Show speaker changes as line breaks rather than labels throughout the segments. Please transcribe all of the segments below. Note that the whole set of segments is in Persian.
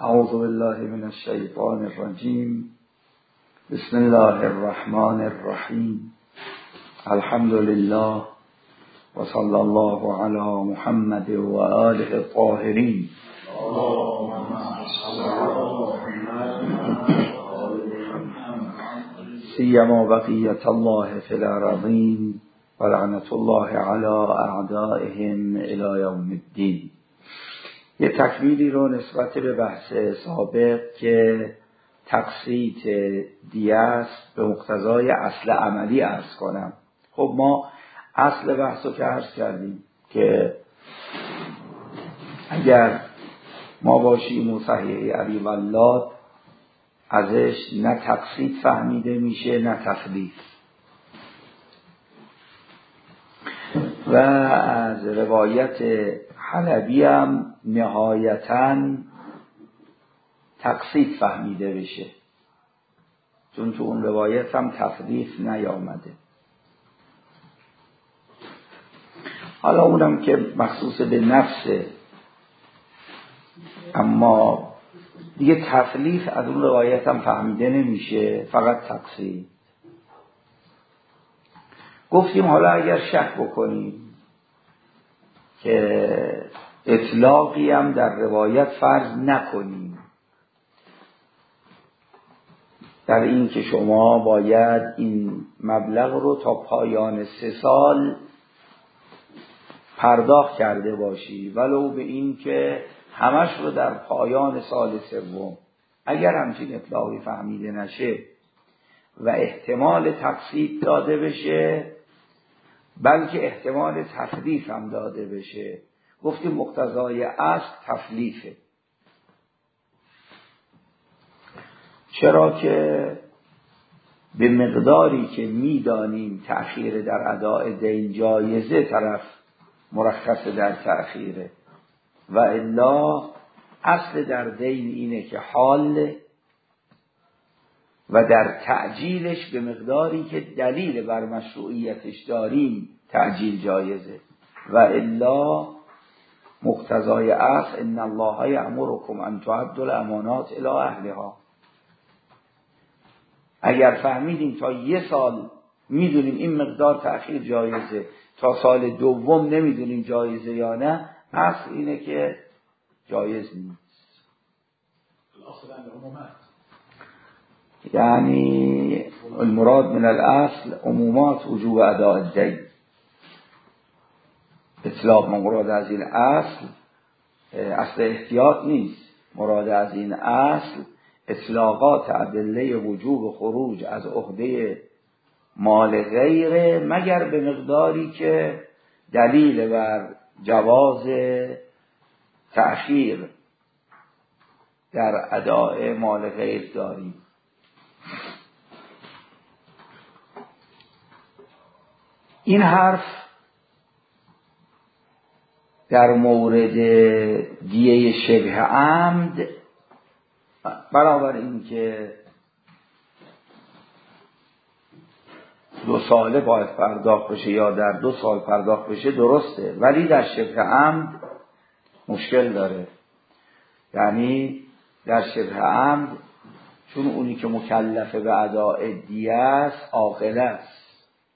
اعوذ بالله من الشیطان الرجیم. بسم الله الرحمن الرحیم. الحمد لله و صلی الله علی محمد و آله الطاهرین. سیما بقیت الله فی الارضین و لعنت الله علی اعدائهم الی یوم الدین. یه تکمیلی رو نسبت به بحث سابق که تقسیط دیه است به مقتضای اصل عملی عرض کنم. خب ما اصل بحث رو که عرض کردیم که اگر ما باشیم و صحیح ابی ولاد ازش نه تقسیط فهمیده میشه نه تخلیف، و از روایت حلبی هم نهایتاً تقسیط فهمیده بشه، چون تو اون روایت هم تخلیف نیامده. حالا اونم که مخصوص به نفسه، اما دیگه تخلیف از اون روایت هم فهمیده نمیشه، فقط تقسیط. گفتیم حالا اگر شک بکنیم که اطلاقی هم در روایت فرض نکنیم در این که شما باید این مبلغ رو تا پایان 3 سال پرداخت کرده باشی، ولو به این که همش رو در پایان سال 3. اگر همچین اطلاقی فهمیده نشه و احتمال تقسیط داده بشه، بلکه احتمال تخلیف هم داده بشه، گفتیم مقتضای اصل تخلیفه. چرا که به مقداری که میدانیم تأخیر در اداء دین جایزه، طرف مرخص در تأخیره، و الا اصل در دین اینه که حال و در تعجیلش به مقداری که دلیل بر مشروعیتش داریم تعجیل جایزه، و الا مقتضای اصل ان الله یأمرکم ان تؤدوا الامانات الی اهلها. اگر فهمیدیم تا 1 سال میدونیم این مقدار تأخیر جایزه، تا سال 2 نمیدونیم جایزه یا نه، اصل اینه که جایز نیست. یعنی المراد من الاصل عمومات وجوب اداء الدین. اطلاق مراد از این اصل احتیاط نیست، مراد از این اصل اطلاقات ادله وجوب خروج از عهده مال غیره، مگر به مقداری که دلیل بر جواز تأخیر در اداء مال غیر داریم. این حرف در مورد دیه شبه عمد برابر این که 2 ساله باید پرداخت بشه یا در 2 سال پرداخت بشه درسته، ولی در شبه عمد مشکل داره. یعنی در شبه عمد چون اونی که مکلف به اداء دیه است عاقل است،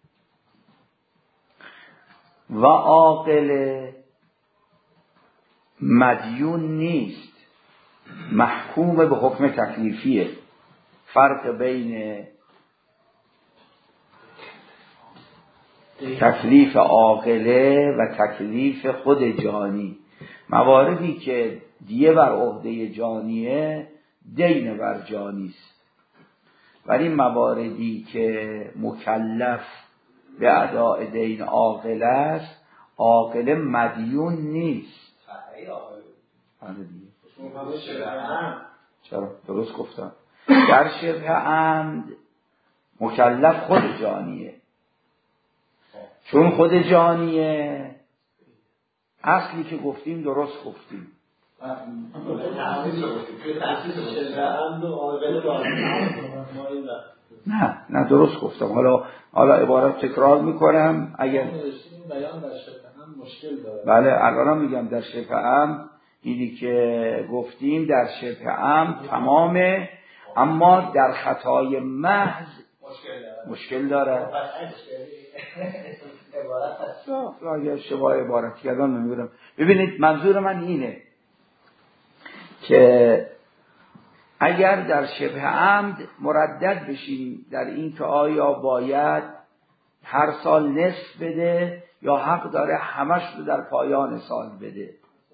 و عاقل مدیون نیست، محکوم به حکم تکلیفیه. فرق بین تکلیف عاقله و تکلیف خود جانی، مواردی که دیه بر عهده جانیه دین بر جانیست، ولی مواردی که مکلف به اداء دین عاقل است، عاقل مدیون نیست. چرا؟ درست گفتم. در شبه عمد مکلف خود جانیه، چون خود جانیه اصلی که گفتیم درست گفتیم. نه درست گفتم. حالا عبارت تکرار میکنم اگر
بیان در شبه عمد مشکل داره.
بله الان میگم در شبه عمد اینی که گفتیم در شبه عمد تمامه، اما در خطای محض مشکل داره. اگر اشتباه عبارت کردم نمیدونم. ببینید منظور من اینه که اگر در شبه عمد مردد بشیم در این که آیا باید هر سال نصف بده یا حق داره همش رو در پایان سال بده،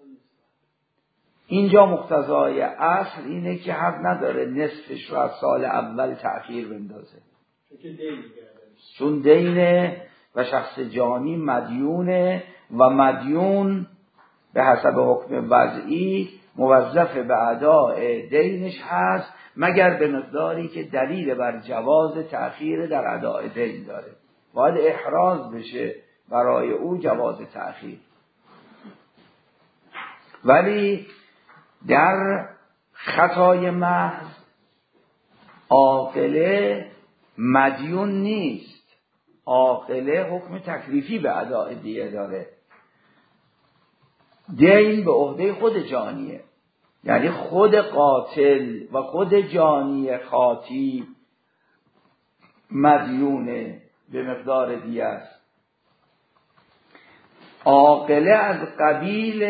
اینجا مقتضای اصل اینه که حق نداره نصفش رو از سال اول تأخیر بندازه، چون دینه و شخص جانی مدیونه و مدیون به حسب حکم وضعی موظف به اداء دینش هست، مگر به مقداری که دلیل بر جواز تأخیر در اداء دین داره، باید احراز بشه برای او جواز تأخیر. ولی در خطای محض عاقله مدیون نیست، عاقله حکم تکلیفی به اداء دیه داره، دین به عهده خود جانیه، یعنی خود قاتل و خود جانی خاطی مدیونه به مقدار دیه است. عاقله از قبیل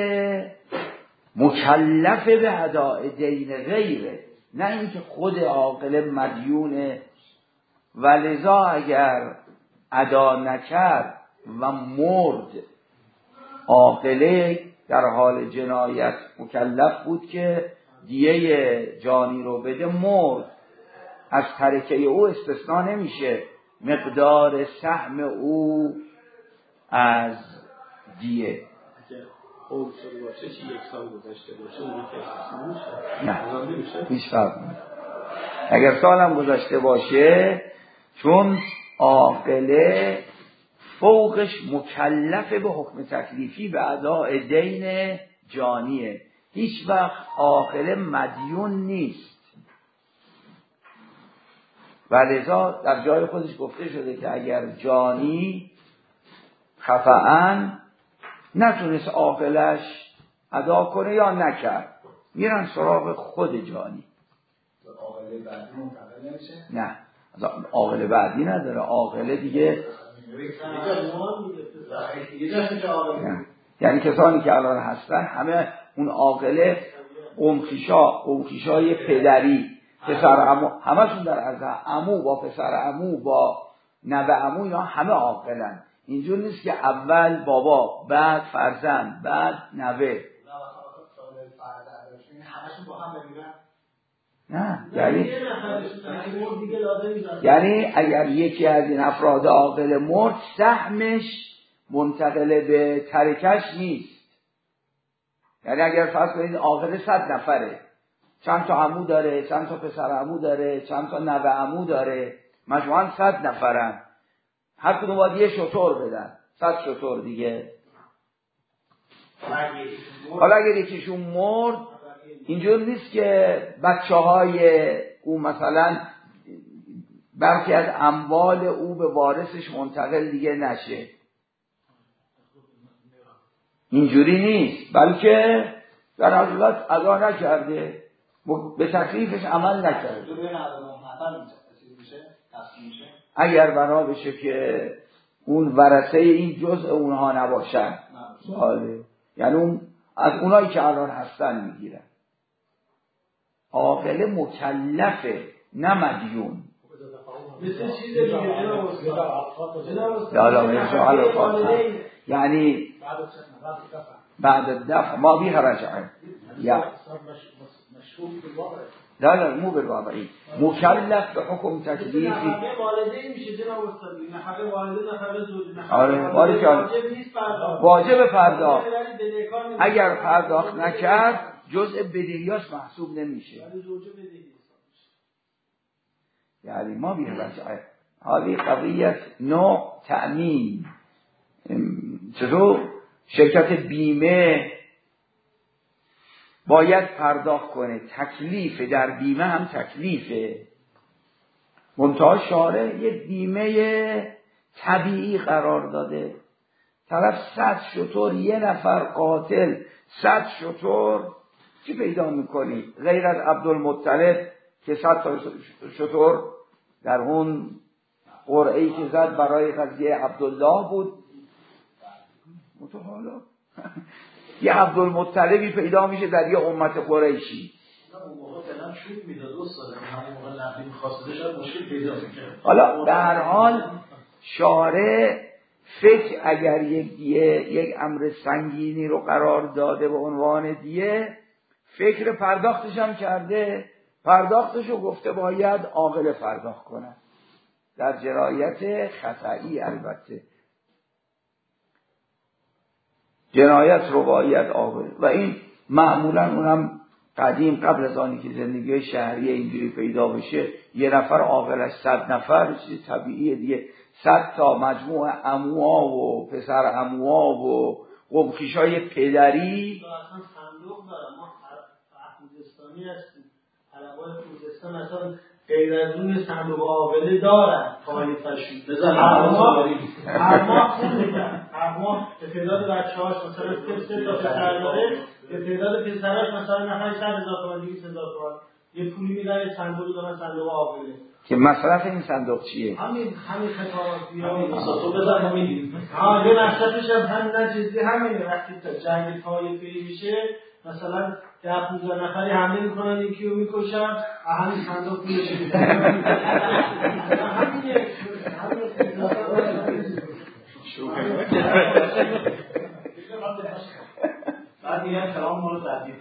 مکلف به اداء دین غیره، نه اینکه خود عاقله مدیونه و لذا اگر ادا نکرد و مرد، عاقله در حال جنایت مکلف بود که دیه جانی رو بده، مرد، از ترکه او استثناء نمیشه مقدار سهم او از دیه.
خب شده باشه چی یک سال گذشته باشه اون که استثناء میشه؟
نه هیچ فرق نمیکنه. اگر سالم گذشته باشه، چون عاقله فوقش مکلف به حکم تکلیفی به اداء دین جانیه، هیچ وقت عاقله مدیون نیست و لذا در جای خودش گفته شده که اگر جانی خطأً نتونست عاقلش ادا کنه یا نکرد، میرن سراغ خود جانی.
عاقله بعدی منتقل نمیشه؟
نه عاقله بعدی نداره، عاقله دیگه یعنی کسانی که الان هستن همه اون عاقله قومخیشای پدری، پسر عمو، همشون در از عمو با پسر عمو با نوه عمو، یا همه عاقلن. اینجور نیست که اول بابا بعد فرزند بعد نوه، نه یعنی اگر یکی از این افراد عاقل مرد، سهمش منتقل به ترکش نیست. یعنی اگر فرض کنید عاقل 100 نفره، چند تا عمو داره، چند تا پسر عمو داره، چند تا نوه عمو داره، مجموعاً 100 نفرن، هر کدوم باید یه شتر بدن، 100 شتر دیگه. حالا اگر یکیشون مرد، اینجور نیست که بچه‌های او مثلا برخی از اموال او به وارثش منتقل دیگه نشه، اینجوری نیست، بلکه در حقیقت ادا نکرده، به تکلیفش عمل نکرده. اگر بنا بشه که اون ورثه این جزء اونها نباشن، یعنی از اونایی که الان هستن میگیرن. عاقله مکلفه نه مدیون.
مثل چیز دیگه جناب
استاد، یعنی بعد الدفع ما بیها رجعه، یا لا مو بالواقعی، مکلف به حکم تکلیفی.
نفقه والدین میشه جناب استاد، نفقه والدین، نفقه زوج،
واجب پرداخت. اگر پرداخت نکرد جزء بدهیاش محسوب نمیشه، یعنی ما بیه رجعه. هذه قضیت نوع تأمین. چطور شرکت بیمه باید پرداخت کنه، تکلیف در بیمه هم تکلیفه، منتها شارع یک بیمه طبیعی قرار داده. طرف 100 شتر، یه نفر قاتل 100 شتر، چی پیدا میکنی؟ غیر از عبدالمطلب که 100 تا شتر در اون قرعه‌ای که زد برای قضیه عبدالله بود. متحالا یه عبدالمطلبی پیدا میشه در یه امت قریشی. حالا در هر حال شارع فکر اگر یک امر سنگینی رو قرار داده به عنوان دیه، فکر پرداختش هم کرده، پرداختش رو گفته باید عاقل پرداخت کنه در جنایت خطئی. البته جنایت رو باید عاقل، و این معمولا اونم قدیم قبل از آنی که زندگی شهری اینجوری پیدا بشه، یه نفر عاقلش 100 نفر چیز طبیعیه دیگه. 100 تا مجموع عموها و پسر عموها و قمخیشای پدری.
اصلا صندوق دارم، ما خوزستانی هستیم، طلبای خوزستان اصلا غیر از اون صندوق عاقله دارن طایفه‌شون. هر ماه خون میدن، هر ماه به تعداد بچه‌هاش مثلا 3 تا پسر داره، به تعداد پسراش مثلا نفر 100,000 تومان 200,000 تومان یه پولی میدن، یه صندوقی دارن، صندوق عاقله.
که مصرف این صندوق چیه؟
همین خطاباتی‌ها تو بزن ما می‌دیم. یه مصرفش هم همین چیزی همینه. وقتی تا جنگ طایفه‌ای میشه مثلا 10-15 نفری حمله میکنن، یکی رو میکشن، همین صندوق پولش میدن. همینه. بعد میگن کلام ما رو تهدید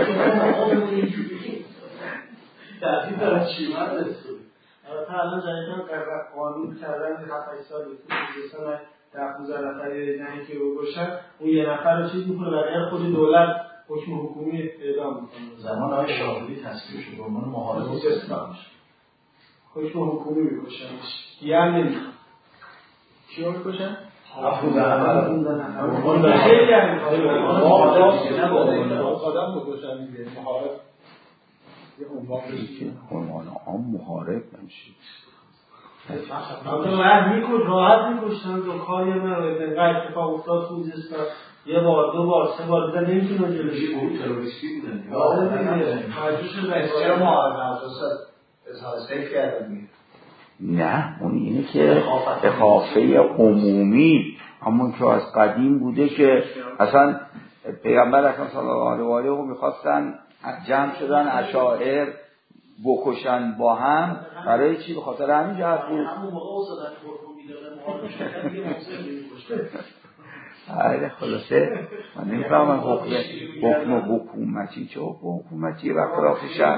داره چی من تا الان جایگاه قانون کردن 7-8 سال خوزستان 10-15 نفری نه که بکشن، اون یه نفر رو چیز میکنه، برای خود دولت حکم حکومی اعدام میکنه.
زمان آقای شاهدی تصویر شد به عنوان محارب خوزستان،
حکم حکومی میکشنش. یه نمیخواد کیو میکشن؟
خیلی
آدم بکشن دیگه. محارب یه
عنوان عام محارب نمیشه.
راحت میکشتن دو کاری من اینقدر اتفاق افتاد خوزستان، یه بار 2 بار 3 بار دیدن نمیتونن جلوشی بود.
تروریستی بودن
چرا
محارب نوزاست اظهار سیف کردن؟
نه اون اینه که اخافه عمومی همون که از قدیم بوده که اصلا پیغمبر اکرم صلی الله علیه و آله میخواستن جمع شدن اشاعر بکشن با هم، برای چی؟ به خاطر همین جهت بود.
همون موقع اوصدن خورکون میدادن محارب شدن یه موضوع میکشتن.
آره خلاصه من نمیفهمم حکم حکومتی چه حکم حکومتی و خلاف شرع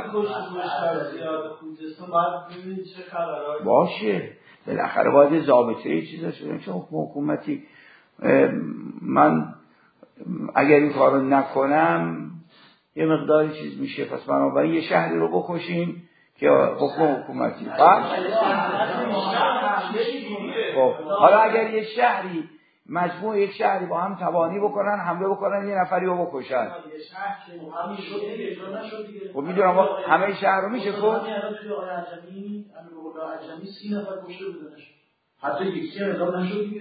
باشه، بالاخره باید ضابطه ای چیزا شده. چه حکم حکومتی؟ من اگر این کارو نکنم یه مقداری چیز میشه، پس بنابراین یه شهری رو بکشیم که حکم حکومتی. خب حالا اگر یه شهری مجموع یک شهری با هم تبانی بکنن، حمله بکنن، یه نفری رو بکشن، خب میدونم همه شهر رو میشه کن.
حتی یکی هم اعدام نشد دیگه.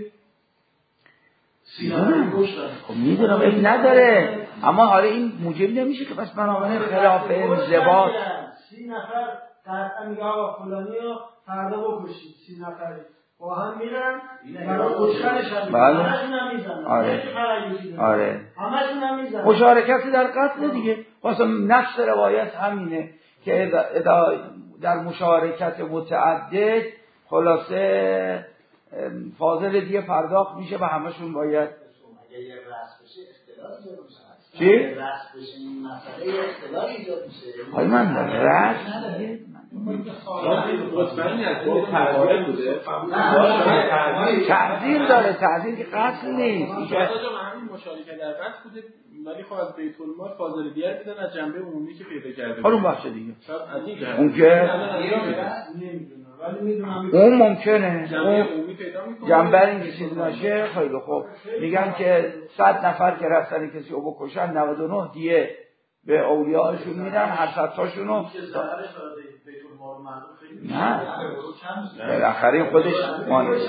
خب میدونم این نداره، اما حالا این موجب نمیشه که پس بنابراین خلاف انضباط
30 نفر قطعا میگه آقا فلانی رو فردا بکشید. 30 نفری با هم میرن برای کشتنش هم میرن، همشون هم میزنن.
آره
همشون هم میزنن.
مشارکتی در قتل دیگه. واسه نفس روایت همینه که در مشارکت متعدد خلاصه فاضل دیگه پرداخت میشه و همشون باید
اگه یه رأس بشه اختلاف ایجاد میشه.
چی؟
رأس بشه این مسئله اختلاف ایجاد میشه.
حالا من رأس
مطمئنی از باب تعذیر بوده؟
تعذیر داره، تعذیر که قتل نیست.
همین مشارکت در قتل بوده، ولی خب از بیت المال فاضل دیگر میدن از جنبه عمومی که پیدا کرده.
حالا اون بخش دیگه.
اون
که اون ممکنه جنبه این که چیز نشه. خیلی خوب میگن که 100 نفر که رفتن کسی رو بکشن 99 دیه به اولیاءشون میدن، هر 100 تاشونو نه بالاخره خودش مانده.
این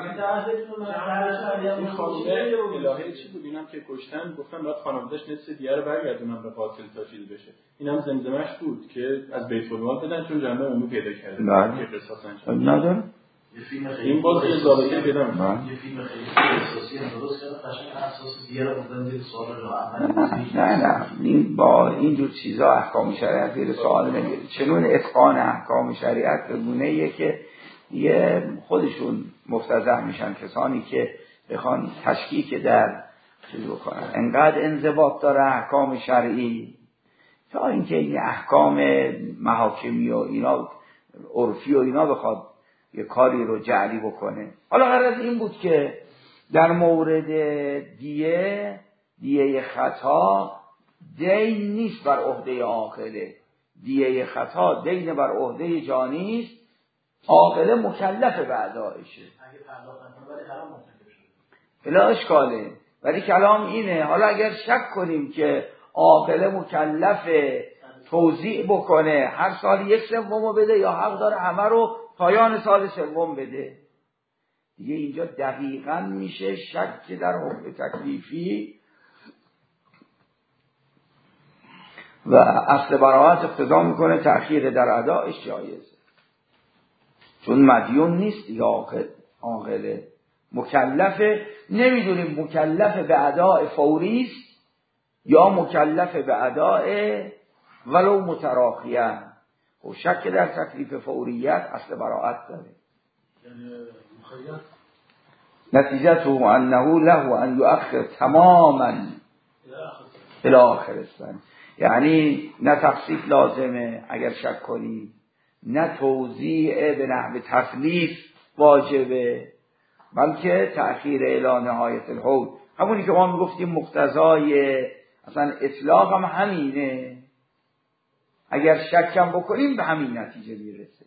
خانومه الهه چی بود؟ اینم که کشتن گفتم باید خانواده‌اش نصف دیگه رو برگردونن به قاتل تا چیز بشه. اینم زمزمه‌اش بود که از بیت المال بدن چون جنبه عمومی پیدا کرده که قصاص انجام
نداره.
این باز یه ضابطه پیدا می‌کنه.
یه فیلم خیلی احساسی هم درست کرده قشنگ اساس دیگه رو بودن زیر سوال رو اول.
نه این با اینجور چیزا احکام شریعت زیر سوال نمیره. چنون اتقان احکام شریعت به گونه‌ایه که یه خودشون مفتضح میشن کسانی که بخوان تشکیک در چیز بکنن. انقدر انضباط داره احکام شرعی تا اینکه این احکام محاکمی و اینا عرفی و اینا بخواد یه کاری رو جعلی بکنه. حالا غرض این بود که در مورد دیه خطا دین نیست بر عهده عاقله. دیه خطا دین بر عهده جانی است. عاقله مکلف به ادائشه.
اگه پرداخت نکنه ولی حرام مرتکب شده.
بلا اشکاله. ولی کلام اینه حالا اگر شک کنیم که عاقله مکلف توزیع بکنه هر سال 1/3 بده یا حق داره همه رو پایان سال 3 بده، دیگه اینجا دقیقاً میشه شک در حکم تکلیفی و اصل براءت اقتضا میکنه تأخیر در ادائش جایزه، چون مدیون نیست یا عاقله مکلفه. نمیدونیم مکلف به اداء فوری است یا مکلف به اداء ولو متراخیه. و شک در تکلیف فوریت اصل براءت داره. نتیجته انه له ان یؤخر تماما الى آخر السنه. یعنی نه تخصیص لازمه اگر شک کنی، نه توزیع به نحو تسلیف واجبه، بلکه تأخیر الی نهایت الحول. همونی که ما میگفتیم مقتضای اصلا اطلاق هم همینه. اگر شکم بکنیم به همین نتیجه میرسه.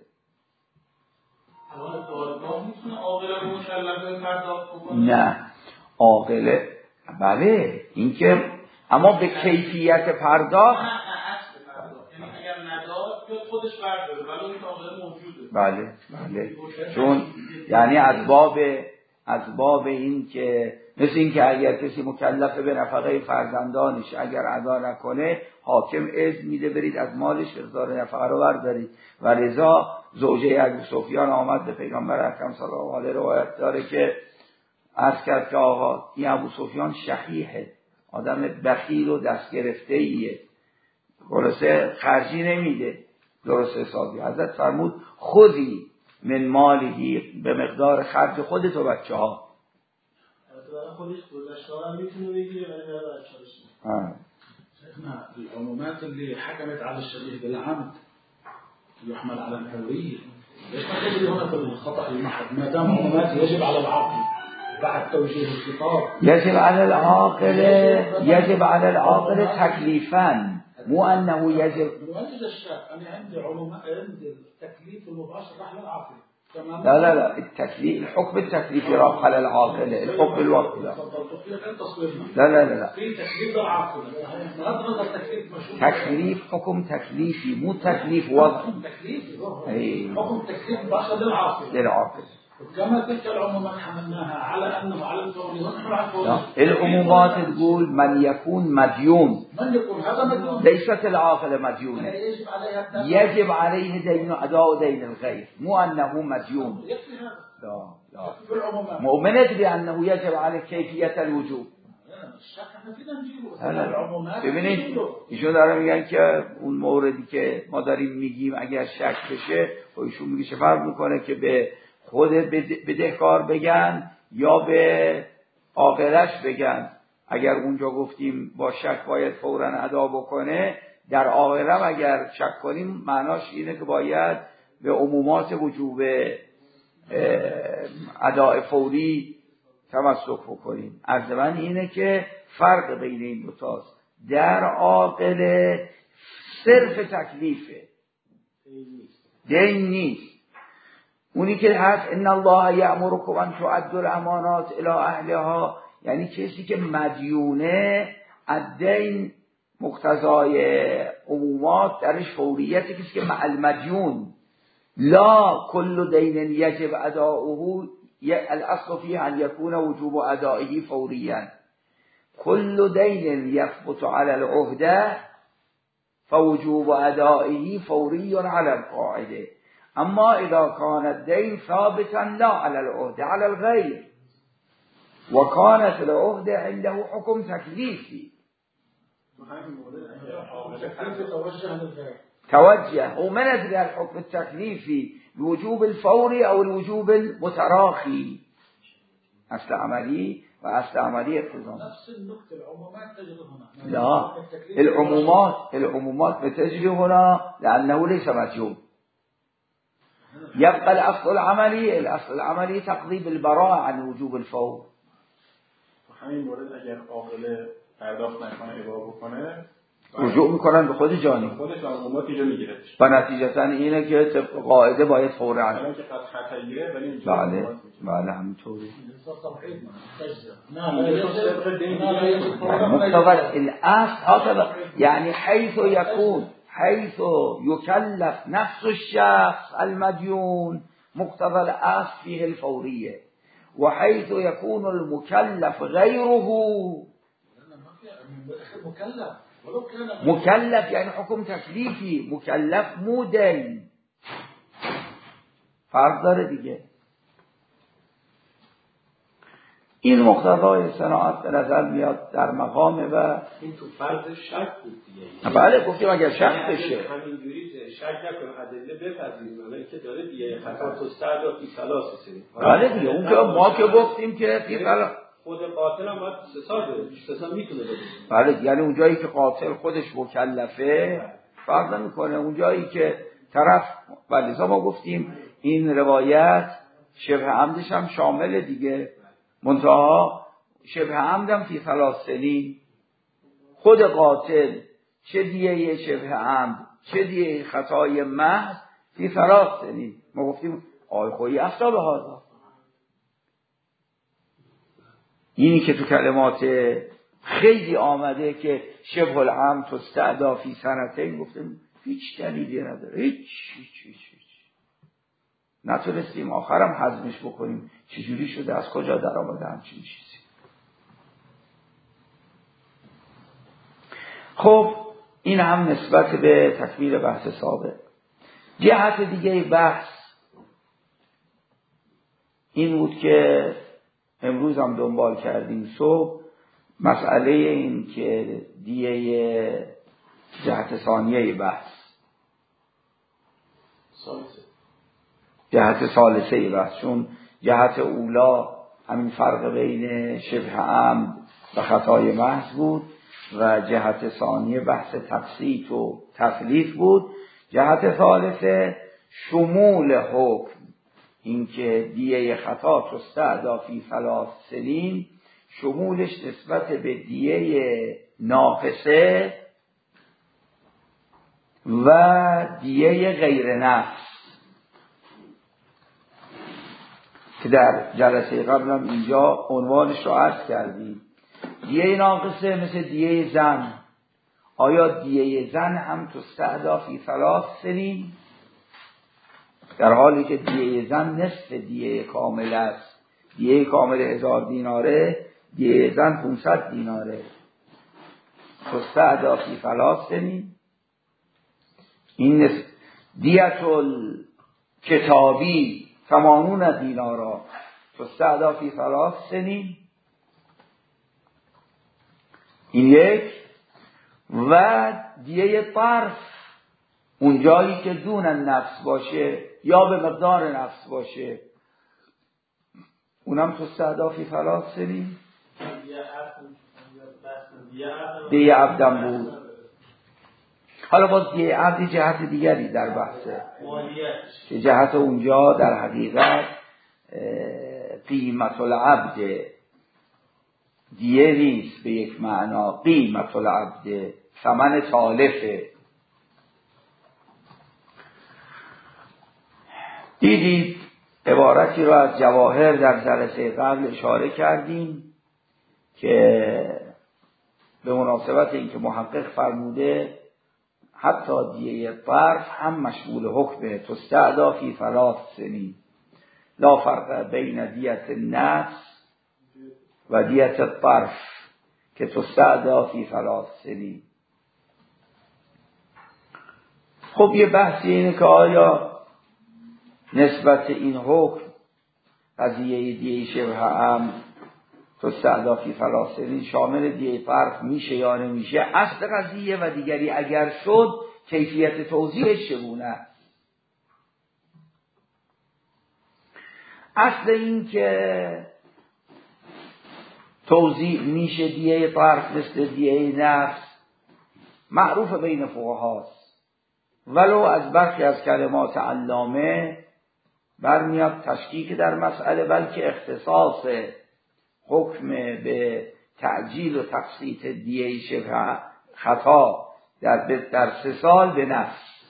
دادگاه میتونه عاقله مکلف پرداخت بکنه؟
نه عاقله بله این که اما به کیفیت پرداخت
نه اصل پرداخت، یعنی اگر نداد که خودش برداره ولی اون عاقله موجوده.
بله چون یعنی از باب این که مثل این که اگر کسی مکلف به نفقه فرزندانش اگر ادا نکنه حاکم اذن میده برید از مالش مقدار نفقه رو بردارید. و رضا زوجه ابو سفیان آمد به پیغمبر اکرم صلی الله علیه روایت داره که عرض کرد که آقا این ابو سفیان شحیحه، آدم بخیل و دست گرفته ایه، خلاصه خرجی نمیده درست حسابی. حضرت فرمود خودی من مالهی به مقدار خرج خودت و بچه ها.
برای خودش گذشته‌ها میتونه بگیره ولی برای بچه‌هاش
شيخنا العمومات اللي حكمت على الشبيه بالعمد يحمل على الحرية. ليش ما تجري هنا في الخطأ المحض ما دام عمومات يجب على العاقل بعد توجيه الخطاب
يجب على العاقل تكليفا مو انه يجب.
نولد الشك انا عندي عمومات عندي التكليف المباشر راح للعاقل.
لا التكليف الحكم التكليفي راح على العاقل الحكم الوقت لا
في تكليف للعاقل نظرة التكليف مشروع
تكليف حكم تكليفي مو تكليف وضع
تكليفي حكم تكليف مباشر للعاقل كما تلك العمومات حملناها على انه على الفوري ونحن على الفوري.
العمومات تقول من يكون مديون
هذا مديون
ليست العاقل مديونة يجب عليه دين أداء دين الغير مو أنه مديون. لا مؤمنة بأنه يجب عليه كيفية الوجوب. ببینید ایشون داره میگن که اون موردی که ما داریم میگیم اگر شک بشه و ایشون میگه چه فرق میکنه که به خود بدهکار بگن یا به عاقلش بگن. اگر اونجا گفتیم با شک باید فوراً ادا بکنه، در عاقله اگر شک کنیم معناش اینه که باید به عمومات وجوب اداء فوری تمسک بکنیم. عرض من اینه که فرق بین این دو تاست. در عاقله صرف تکلیفه، دین نیست. اونی که هست ان الله یأمرکم ان تؤدوا الامانات الی اهلها، یعنی کسی که مدیونه الدین مقتضای عمومات درش فوریته، کسی که مع المدیون لا كل دین یجب اداؤه الاصل فيه ان يكون وجوب ادائه فوريا كل دین يثبت على العهده فوجوب ادائه فوري على القاعده اما اذا كان الدين ثابتا لا على العهده على الغير وكانت العهده عنده حكم تكليفي توجه ومن ندري الحكم التكليفي الوجوب الفوري او الوجوب المتراخي اصل عملي واصل عملي اقتضاء
نفس النقطة العمومات تجري هنا
لا العمومات بتجري هنا لأنه ليس مجهول يبقى الأصل العملي تقضي بالبراءة عن وجوب الفور
همین مورد اگر عاقله پرداخت نکنه اباء بکنه
رجوع میکنن به خود جانی
خودش عمومات اینجا میگیره
و نتیجتا اینه که طبق قاعده باید فور عنه
الان که خطا گیره ولی اینجا
بله همینطوری
مقتضى
الاصل هكذا يعني حيث يكلف نفس الشخص المديون مقتضى الاصل فيه الفورية وحيث يكون المكلف غيره مكلف يعني حكم تكليفي مكلف مودن فرق داره دیگه. این مقتضای صناعت به نظر میاد در مقامه و
این تو فرض شک بود دیگه.
بله گفتیم اگر شک بشه
همینجوری شک نکنه ادله بپذیریم ولی که داره دیگه خطا تو سرد و فیصله سری.
بله دیگه اونجا ما که گفتیم که فیصله
خود قاتل هم باید سزا میتونه بده.
بله یعنی اونجایی که قاتل خودش مکلفه فرق نمیکنه اونجایی که طرف ولی ما گفتیم این روایت شبه عمدش هم شامل دیگه منتها شبه عمدم فی 3 سنین خود قاتل چه دیه شبه عمد چه دیه خطای محض فی 3 سنین ما گفتیم آی خویی اصلا به هذا اینی که تو کلمات خیلی آمده که شبه العمد تستعدا فی سنتین گفتیم هیچ دلیلی نداره هیچ نتونستیم آخرم هضمش بکنیم چجوری شده از کجا در آمده همچین چیزی. خب این هم نسبت به تکمیل بحث سابق. جهت دیگه بحث این بود که امروز هم دنبال کردیم صبح مسئله این که دیه جهت ثانیه بحث جهت ثالثه بحث چون جهت اولا همین فرق بین شبه عمد و خطای محض بود و جهت ثانیه بحث تبسیط و تکلیف بود. جهت ثالثه شمول حکم اینکه دیه خطا تستعدا فی 3 سنین شمولش نسبت به دیه ناقصه و دیه غیر نفس که در جلسه قبل هم اینجا عنوانش رو عرض کردیم. دیه ناقصه مثل دیه زن. آیا دیه زن هم تستعدا فی 3 سنین در حالی که دیه زن نصف دیه کامل است؟ دیه کامل 1000 دیناره دیه زن 500 دیناره تستعدا فی 3 سنین. این دیت الکتابی 80 دینارا تستعدا فی 3 سنین. این یک. و دیه طرف اون جایی که دون نفس باشه یا به مقدار نفس باشه اونم تستعدا فی 3 سنین. دیه عبدم بود. حالا باز دیه عبدی جهت دیگری در بحثه که جهت اونجا در حقیقت قیمت العبد دیه نیست به یک معنا قیمت العبد ثمن تالفه. دیدید عبارتی رو از جواهر در جلسه قبل اشاره کردیم که به مناسبت اینکه محقق فرموده حتی دیه طرف هم مشمول حکمه. تستعدا فی 3 سنین لا فرق بین دیت النفس و دیت الطرف که تستعدا فی 3 سنین. خب یه بحثی اینه که آیا نسبت این حکم قضیه دیه شبه هم تستعدا فی 3 سنین شامل دیه طرف میشه یا نمیشه؟ اصل قضیه و دیگری اگر شد کیفیت توضیحش چگونه؟ اصل این که توضیح میشه دیه طرف مثل دیه نفس معروف بین فقهاست، ولو از برخی از کلمات علامه برمیاد تشکیک در مسئله، بلکه اختصاص حکم به تعجیل و تقسیط دیه شبه خطا در 3 سال به نفس،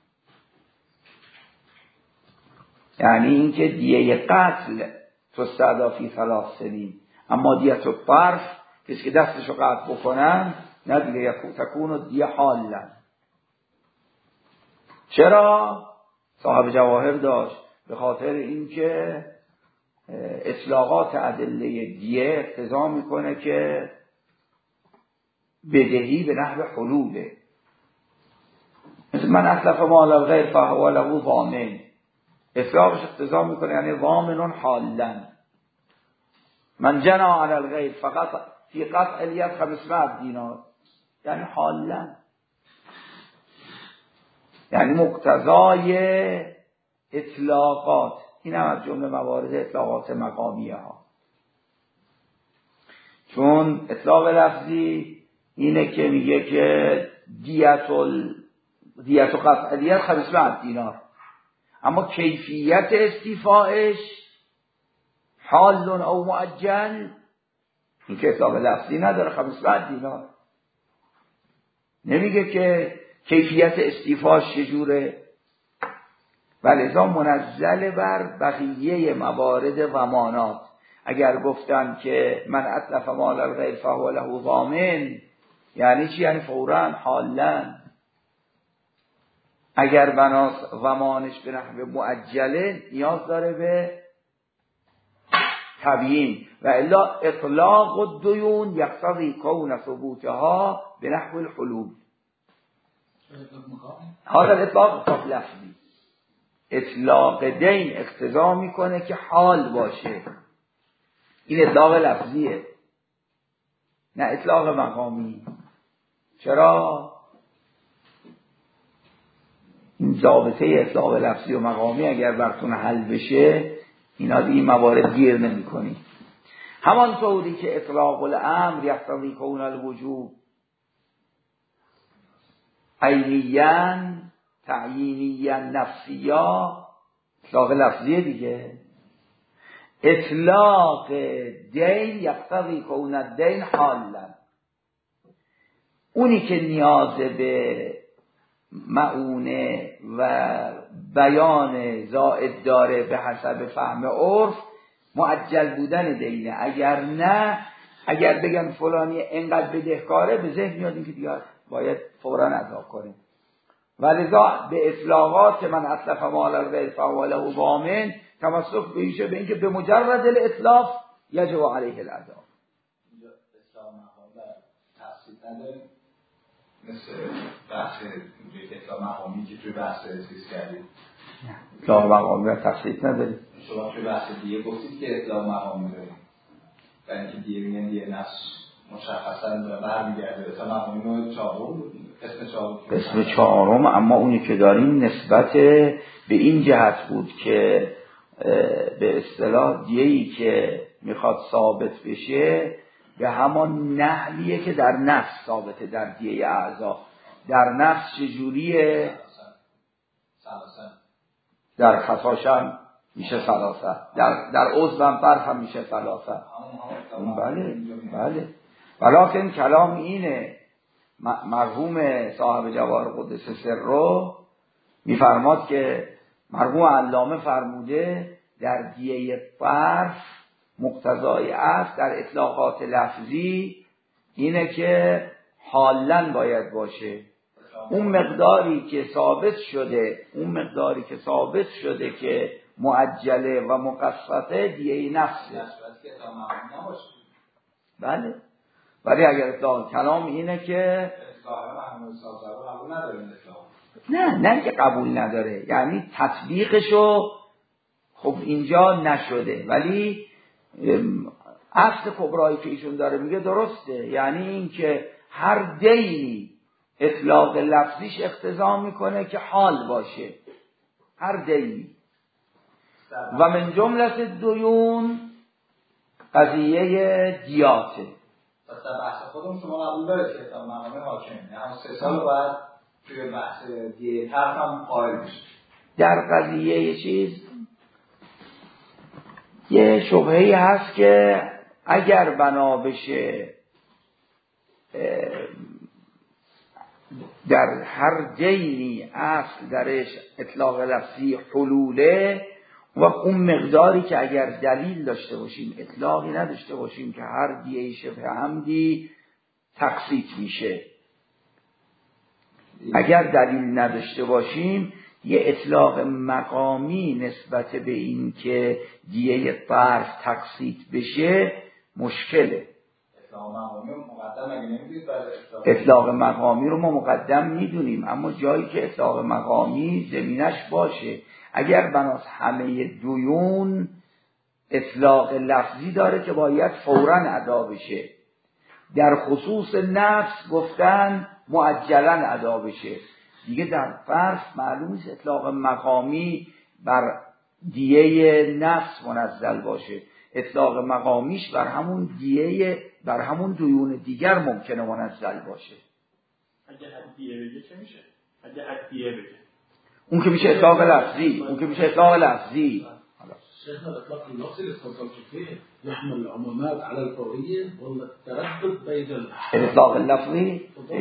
یعنی اینکه دیه قتل تستعدا فی 3 سنین، اما دیت الطرف کسی که دستشو قطع بکنن نه دیگه تکون دیه حالا. چرا؟ صاحب جواهر داشت به خاطر اینکه اطلاقات ادله دیه اقتضا میکنه که بدهی به نحو حلوله. مثل من اتلف مال الغیر فهو له ضامن، اطلاقش اقتضا میکنه یعنی ضامن حالا. من جنا علی الغیر فقط فی قطع الید 500 دینار یعنی حالا، یعنی مقتضای اطلاقات. این هم از جمله موارد اطلاقات مقامیه ها، چون اطلاق لفظی اینه که میگه که دیت و قطع الید 500 دینار، اما کیفیت استیفایش حال او مؤجل این که اطلاق لفظی نداره. 500 دینار نمیگه که کیفیت استیفاش چجوره، ولذا منزل بر بقیه موارد ضمانات. اگر گفتن که من اتلف مال الغیر فهو له ضامن یعنی چی؟ یعنی فوراً حالا. اگر بناس ضمانش به نحو معجله نیاز داره به تبیین، و الا اطلاق الدیون یقتضی کون ثبوتها به نحو الحلول. هذا الاطلاق لفظی، اطلاق دین اقتضا میکنه که حال باشه، این اطلاق لفظیه نه اطلاق مقامی. چرا؟ این ضابطه اطلاق لفظی و مقامی اگر براتون حل بشه اینا دیگه موارد گیر نمی‌کنی. همان طوری که اطلاق الامر یقتضی کون الوجوب عینیاً تعیینیاً نفسیاً اطلاق لفظیه دیگه. اطلاق دین یقتضی کون الدین حالا، اونی که نیاز به معونه و بیان زائد داره به حسب فهم عرف معجل بودن دینه. اگر نه، اگر بگن فلانی انقدر بدهکاره به ذهن میاد این که دیگه باید فوراً ادا کنه. ولذا به اطلاقات من اتلف مال الغیر فهو له ضامن تمسک بهشه به اینکه به مجرد الاطلاق یجب علیه الاداء.
اینجا اسلام مقام تفصیل نداره مثل بحث اطلاق مقامی که توی بحث چیز کردید.
اطلاق مقامی تفصیل نداری؟
شما توی بحث دیگه گفتید که اطلاق مقامی داریم و اینکه دیگه میگن دیگه نفس مشخصا برمیگرده. اطلاق مقامی رو چهارم اسم
چهارم، اما اونی که داریم نسبت به این جهت بود که به اصطلاح دیه‌ای که میخواد ثابت بشه به همان نحویه که در نفس ثابته در دیه اعضا. در نفس چجوریه؟ در خطاشم میشه ثلاثه، در عضوم طرف هم میشه ثلاثه. بله ولیکن کلام اینه، مرحوم صاحب جواهر قدس سره میفرماد که مرحوم علامه فرموده در دیه طرف مقتضای است در اطلاقات لفظی اینه که حالاً باید باشه. اون مقداری که ثابت شده که معجله و مقسطه دیه نفسه. بله. ولی اگر اطلاق کلام اینه که نه که قبول نداره، یعنی تطبیقشو خب اینجا نشده، ولی اصل کبرایی که ایشون داره میگه درسته، یعنی این که هر دینی اطلاق لفظیش اقتضا میکنه که حال باشه، هر دینی. و من جمله دیون قضیه دیاته.
پس در بحث خودم شما قبول داره که تا مقام حاکم یعنی 3 سال بعد توی بحث دیه طرف هم قائل بشه.
در قضیه یه شبهه‌ای هست که اگر بنا بشه در هر دینی اصل درش اطلاق لفظی حلوله و اون مقداری که اگر دلیل داشته باشیم اطلاقی نداشته باشیم که هر دیه شبه عمدی تقسیط میشه، اگر دلیل نداشته باشیم یه اطلاق مقامی نسبت به این که دیه طرف تقسیط بشه مشکله. اطلاق مقامی رو ما مقدم میدونیم، اما جایی که اطلاق مقامی زمینش باشه، اگر بناس همه دیون اطلاق لفظی داره که باید فوراً ادا بشه، در خصوص نفس گفتن معجلاً ادا بشه، دیگه در فرض معلوم نیست اطلاق مقامی بر دیه نفس منزل باشه، اطلاق مقامیش بر همون دیه بر همون دیون دیگر ممکنه منزل باشه.
اگه حد دیه بگه چه میشه؟ اگه حد دیه بگه
اون که میشه اطلاق لفظی.
شيخنا الإطلاق اللفظي اللي اتفضلت فيه يحمل العمومات على الفورية ولا التردد بين
الإطلاق اللفظي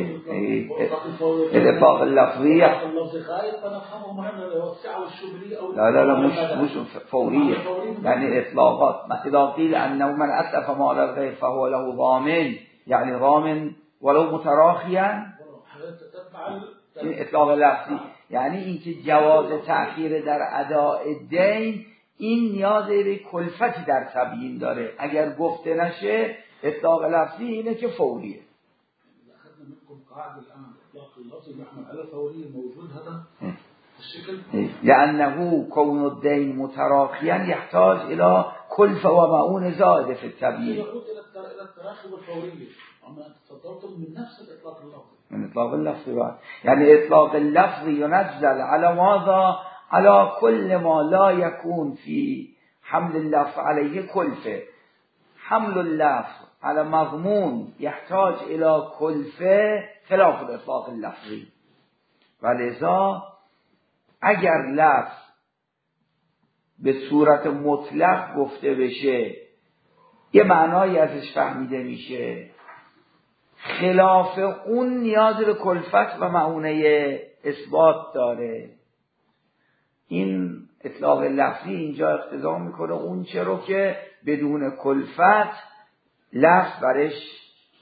الإطلاق اللفظي
خايف فنفهمه مهم السعة والشبرية أو
لا مش فورية، يعني إطلاقات إذا قيل أنه من أتلف مال الغير فهو له ضامن، يعني ضامن ولو متراخيا. این اطلاق لفظی یعنی اینکه جواز تأخیر در اداء دین این نیاز به کلفتی در تبیین داره، اگر گفته نشه اطلاق لفظی اینه که فوریه.
اخذنا منكم قاعده الان اطلاق اللفظ يحمل على الفوريه موجود هذا الشكل
لانه كون الدين متراخيا يحتاج الى كلفه ومعون زائده في التبيين.
يقول الى التراخي والفوريه، اما انت تفضلتم من نفس الاطلاق اللفظي
من اطلاق اللفظي بقى. يعني اطلاق اللفظي ينزل على ماذا؟ على كل ما لا يكون في حمل اللفظ عليه كلفه. حمل اللفظ على مضمون يحتاج الى كلفه خلاف الاطلاق اللفظي. ولذا اگر لفظ به صورت مطلق گفته بشه یه معنایی ازش فهمیده میشه، خلاف اون نیاز به کلفت و معونه اثبات داره. این اطلاق لفظی اینجا اقتضا میکنه اون چه رو که بدون کلفت لفظ برش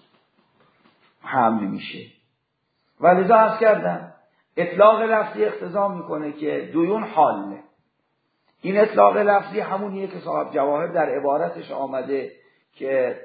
حمل میشه. ولذا عرض کردم اطلاق لفظی اقتضا میکنه که دیون حاله. این اطلاق لفظی همونیه که صاحب جواهر در عبارتش آمده که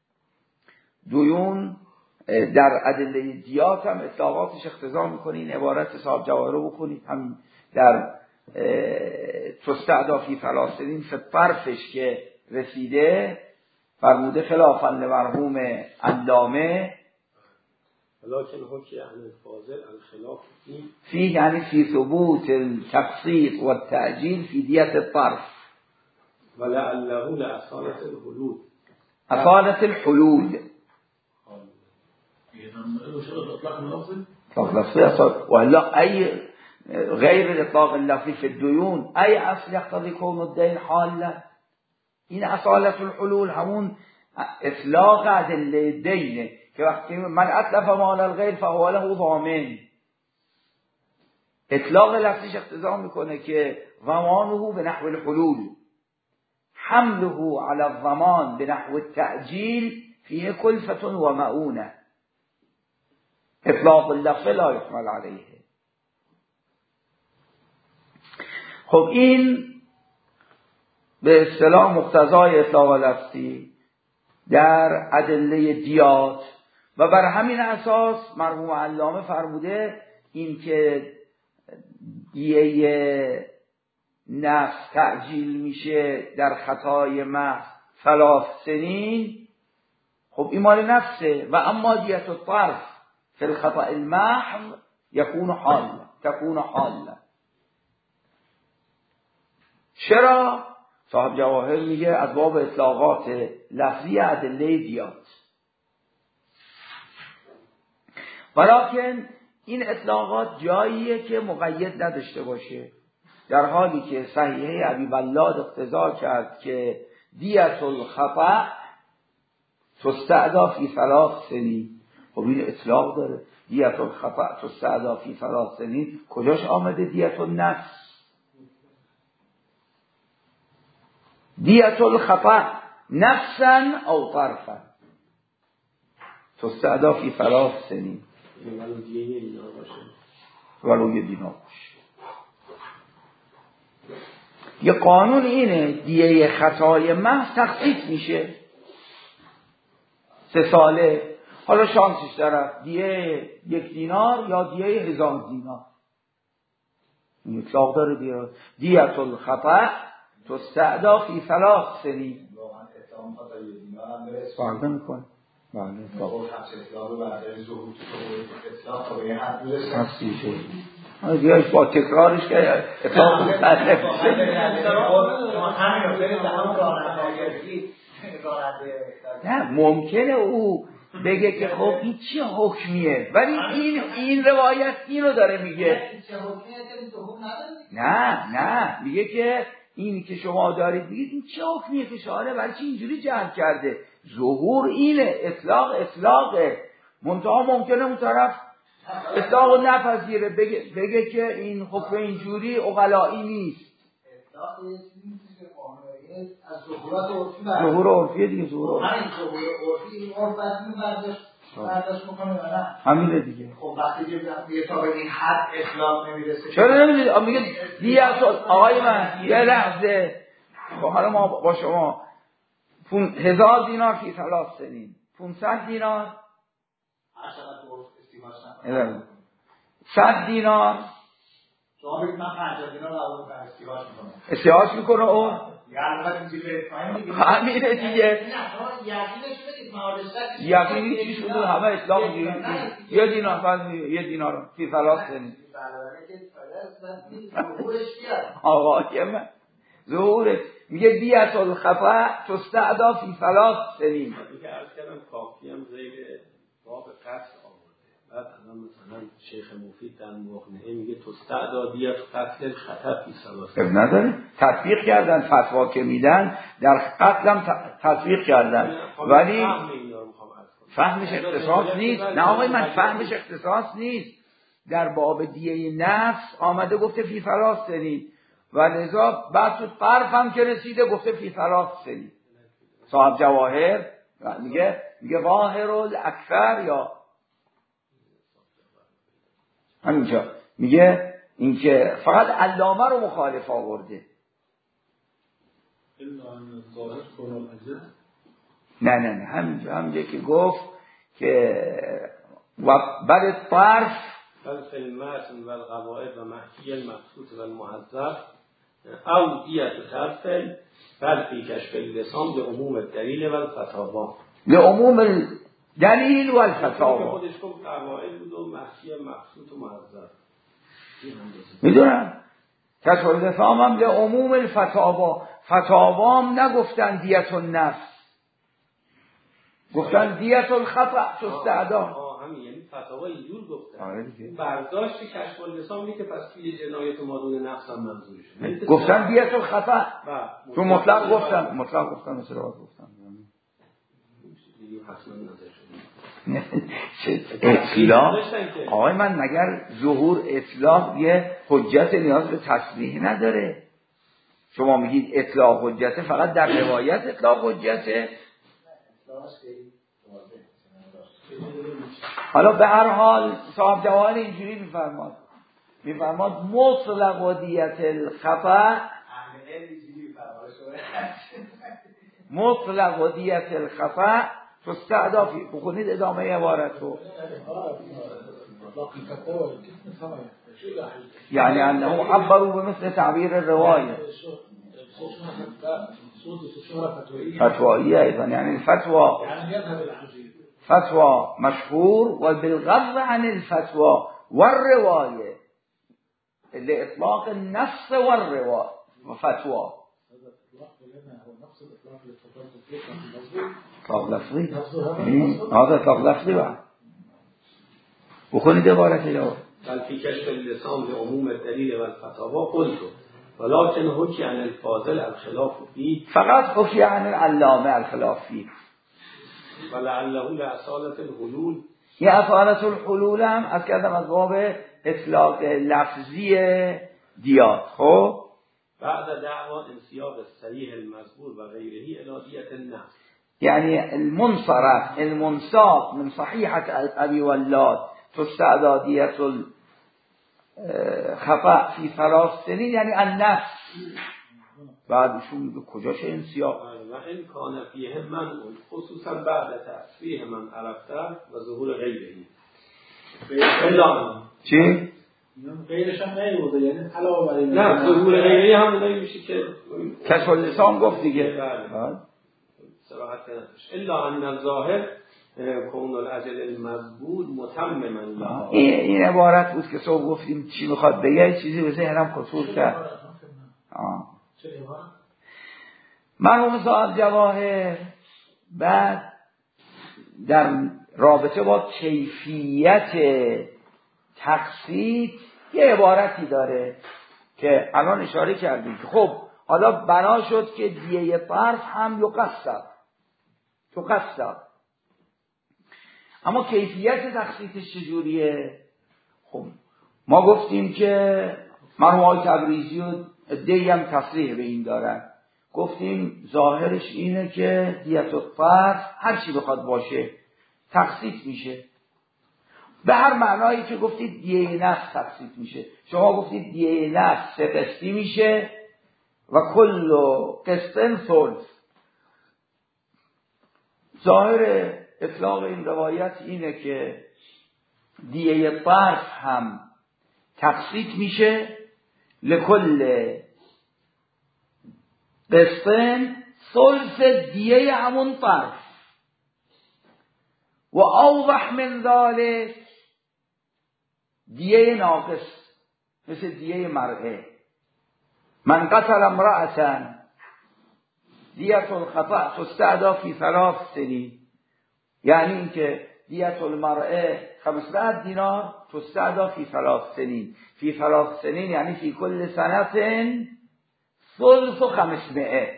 دیون در ادله دیات هم اطلاقاتش اقتضا میکنه. این عبارت صاحب جواهر رو بکنید، هم در تستعدا فی فلاسلین طرفش که رسیده فرموده خلافا لمرحوم علامه
لكن حكي عن الفاضل الخلاف
فيه يعني في ثبوت التقسيط والتأجيل في دية الطرف
ولعله لأصالة الحلول.
أصالة الحلول إطلاق لفظي ولا أي غير الإطلاق اللفظي في الديون أي أصل يقتضي كون الدين حالا. این اصالت الحلول همون اطلاق ادله دینه که وقتی من اتلف مال الغیر فهو له ضامن، اطلاق لفظیش اقتضا میکنه که ضمانه به نحو الحلول، حمله على الضمان به نحو التأجیل فیه کلفة و معونه. اطلاق اللفظ لا یحمل علیه. خب این به اصطلاح مقتضای اطلاق لفظی در ادله دیات و بر همین اساس مرحوم علامه فرموده این که دیه نفس تعجیل میشه در خطای محض 3 سنین، خب این مال نفسه. و اما دیت الطرف فی الخطا المحض تكون حالا. چرا؟ صاحب جواهر میگه از باب اطلاقات لفظی ادله دیات، ولکن این اطلاقات جاییه که مقید نداشته باشه، در حالی که صحیحه ابی ولاد اقتضا کرد که دیت الخطأ تستعدا فی 3 سنین. خب این اطلاق داره، دیت الخطأ تستعدا فی 3 سنین، کجاش آمده دیت النفس؟ دیت الخطأ نفسا او طرفا تستعدا فی 3 سنین، ولو یه دینار باشه. یه قانون اینه دیه خطای محض تخفیف میشه 3 ساله. حالا شانسش طرف دیه 1 دینار یا دیه 1000 دینار، این اطلاق داره دیه. دیت الخطأ تستعدا فی 3 سنین. فرق میکنه. بله دیگه با تکرارش که اطلاق نه ممکنه او بگه که خب این چه حکمیه، ولی این روایت اینو داره میگه. نه میگه که این که شما دارید میگید این چه حکمیه که شاره برای چی اینجوری جمع کرده؟ ظهور اینه، اطلاقه. منتها ممکنه اون طرف اطلاق نپذیره، بگه که این حکم اینجوری عقلایی نیست.
از ظهورات عرفی
ظهور عرفی دیگه، ظهور
عرفی این عرف برداشت میکنه یا نه؟
همینه دیگه.
خب وقتی که میگه تا به این حد اطلاق نمیرسه،
چرا نمیدید؟ میگه دیت آقای من یه لحظه، خب حالا ما با شما 1000 دینار فی 3 سنین، 500 دینار 100 دینار
شما بگید من 50 دینار رو
استیحاش میکنه اون همینه دیگه. یقینی چی شده؟ همه اطلاق میگیرید 1 دینار فرض 1 دینار فی 3 سنین. آقای من ظهور میگه دیت الخطأ تستعدا فی 3 سنین.
دیگه عرض کردم کافی هم زیر باب قصد آورده. بعد الان مثلا شیخ مفید در مقنعه میگه تستعدا دیت قتل خطأ فی 3 سنین.
نداره تطبیق کردن، فتوا که میدن در قتلم تطبیق کردن، ولی فهمش اختصاص نیست. نه آقای من فهمش اختصاص نیست. در باب دیه نفس آمده گفته فی 3 سنین و لذا بعد تو طرف هم که رسیده گفته فی 3 سنین. صاحب جواهر میگه ظاهر الاکثر یا همینجا میگه اینکه فقط علامه رو مخالف آورده. نه همینجا که گفت که و بعد طرف
بل فی المتن و القواعد و محکی المقصود و المحذر او دیت طرف بل فی کشف اللسان به عموم الدلیل و الفتاوا،
به عموم الدلیل و الفتاوا.
خودش گفت قواعد بود و محکی مقصود و محذر.
میدونم کشف اللسان هم به عموم الفتاوا. فتاوا هم نگفتن دیت النفس، گفتن دیت الخطأ تستعدا.
همین یعنی فتاوا اینجور گفتن.
آره دیگه.
برداشت کشف اللسان میگه پس توی جنایت مادون نفس هم منظورشه.
گفتن دیت الخطأ. تو مطلق گفتن مثل راست گفتن. اطلاق آقای من مگر ظهور اطلاق یه حجت نیاز به تصریح نداره؟ شما میگید اطلاق حجته، فقط در روایت اطلاق حجته. حالا به هر حال صاحب جواهر اینجوری میفرماد مطلق و دیت الخفا، مطلق و دیت الخفا تستعدا فی. بخونید ادامه عبارت رو. یعنی انه عبروا بمثل تعبیر الروایه فتوائیه ایضا، یعنی فتوى مشهور وبالغض عن الفتوى والرواية لإطلاق النص والرواية وفتوى. اطلاق لفظي هذا اطلاق لفظي بعد. وخونید عبارت یا
بل فی کشف اللسان به عموم الدلیل و الفتاوا قلت ولكن حکی عن الفاضل الخلاف فيه، فقط
حکی عن العلامه الخلاف فيه
ولعله لأصالة الحلول.
یه اصالت الحلول هم از کردم از باب اطلاق لفظی دیات. خب
بعد دعوا انسیاب الصریح المذکور و غیره الی دیت النفس،
یعنی المنصاف من صحیحة ابی ولاد تستعدا دیت الخفا فی 3 سنین، یعنی النفس. بعدشون میگه کجاش انسیاب
و این کان فیه من خصوصا بعد تصریح من عرفته و ظهور غیره.
چی؟
غیرش هم نیورده، یعنی علاوه بر این
نه ظهور غیره هم اونایی میشه که
کشف اللسان گفت دیگه.
صراحت نداشت الا ان الظاهر کون الاجل المذبود متمما له.
این عبارت بود که صبح گفتیم چی میخواد بگه، چیزی به ذهنم خطور کرد. مرحوم صاحب جواهر بعد در رابطه با کیفیت تقسیط یه عبارتی داره که الان اشاره کردیم که خب حالا بنا شد که دیه طرف هم تقسط، اما کیفیت تقسیطش چجوریه؟ خب ما گفتیم که مرحوم آقای تبریزی و عده‌ای هم تصریح به این دارن، گفتیم ظاهرش اینه که دیت الطرف هر چی بخواد باشه تقسیط میشه، به هر معنایی که گفتید دیه نفس تقسیط میشه. شما گفتید دیه نفس 3 قسطی میشه و کل قسطن ثلث. ظاهر اطلاق این روایت اینه که دیه طرف هم تقسیط میشه، لکل قسطن ثلث دیه همون طرف. و اوضح من ذلك دیه ناقص مثل دیه مرئه. من قتل امرأة دیت الخطأ تستعدا فی 3 سنین، یعنی اینکه دیت المرأه 500 دینار تستعدا فی 3 سنین. فی 3 سنین یعنی فی کل سنة ثلث 500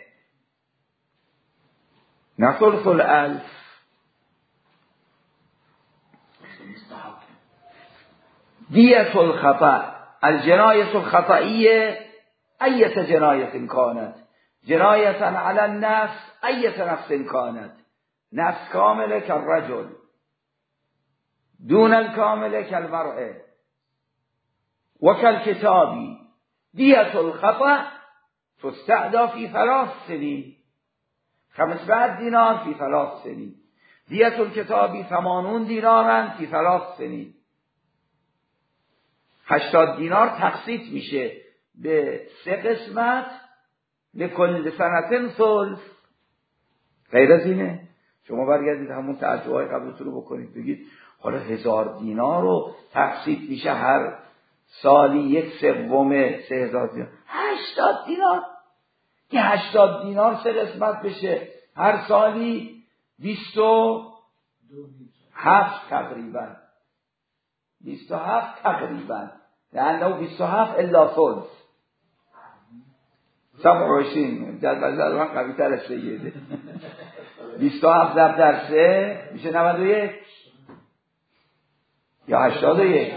نه ثلث 1000. دیت الخطأ الجنایة الخطئية أية جنایة كانت، جنایة على النفس أية نفس كانت، نفس كاملة كالرجل دون الكاملة كالمرأة وكالكتاب. دیت الخطأ تستعدى في 3 سنين 500 دینار في 3 سنين. دیت الكتاب 80 دینارا في 3 سنين. 80 دینار تقسیط میشه به 3 قسمت لکل سنة ثلث. غیر از اینه شما برگردید همون تعجبهای قبلتون رو بکنید، بگید حالا 1000 دینار رو تقسیط میشه هر سالی 1/3 3000 دینار. 80 دینار که 80 دینار 3 قسمت بشه هر سالی 27 تقریبا 27 تقریبا، لأنه 27 الا ثلث 27 در بازار من قوی تر از سیده 27 ضرب در 3 میشه 91 یا 81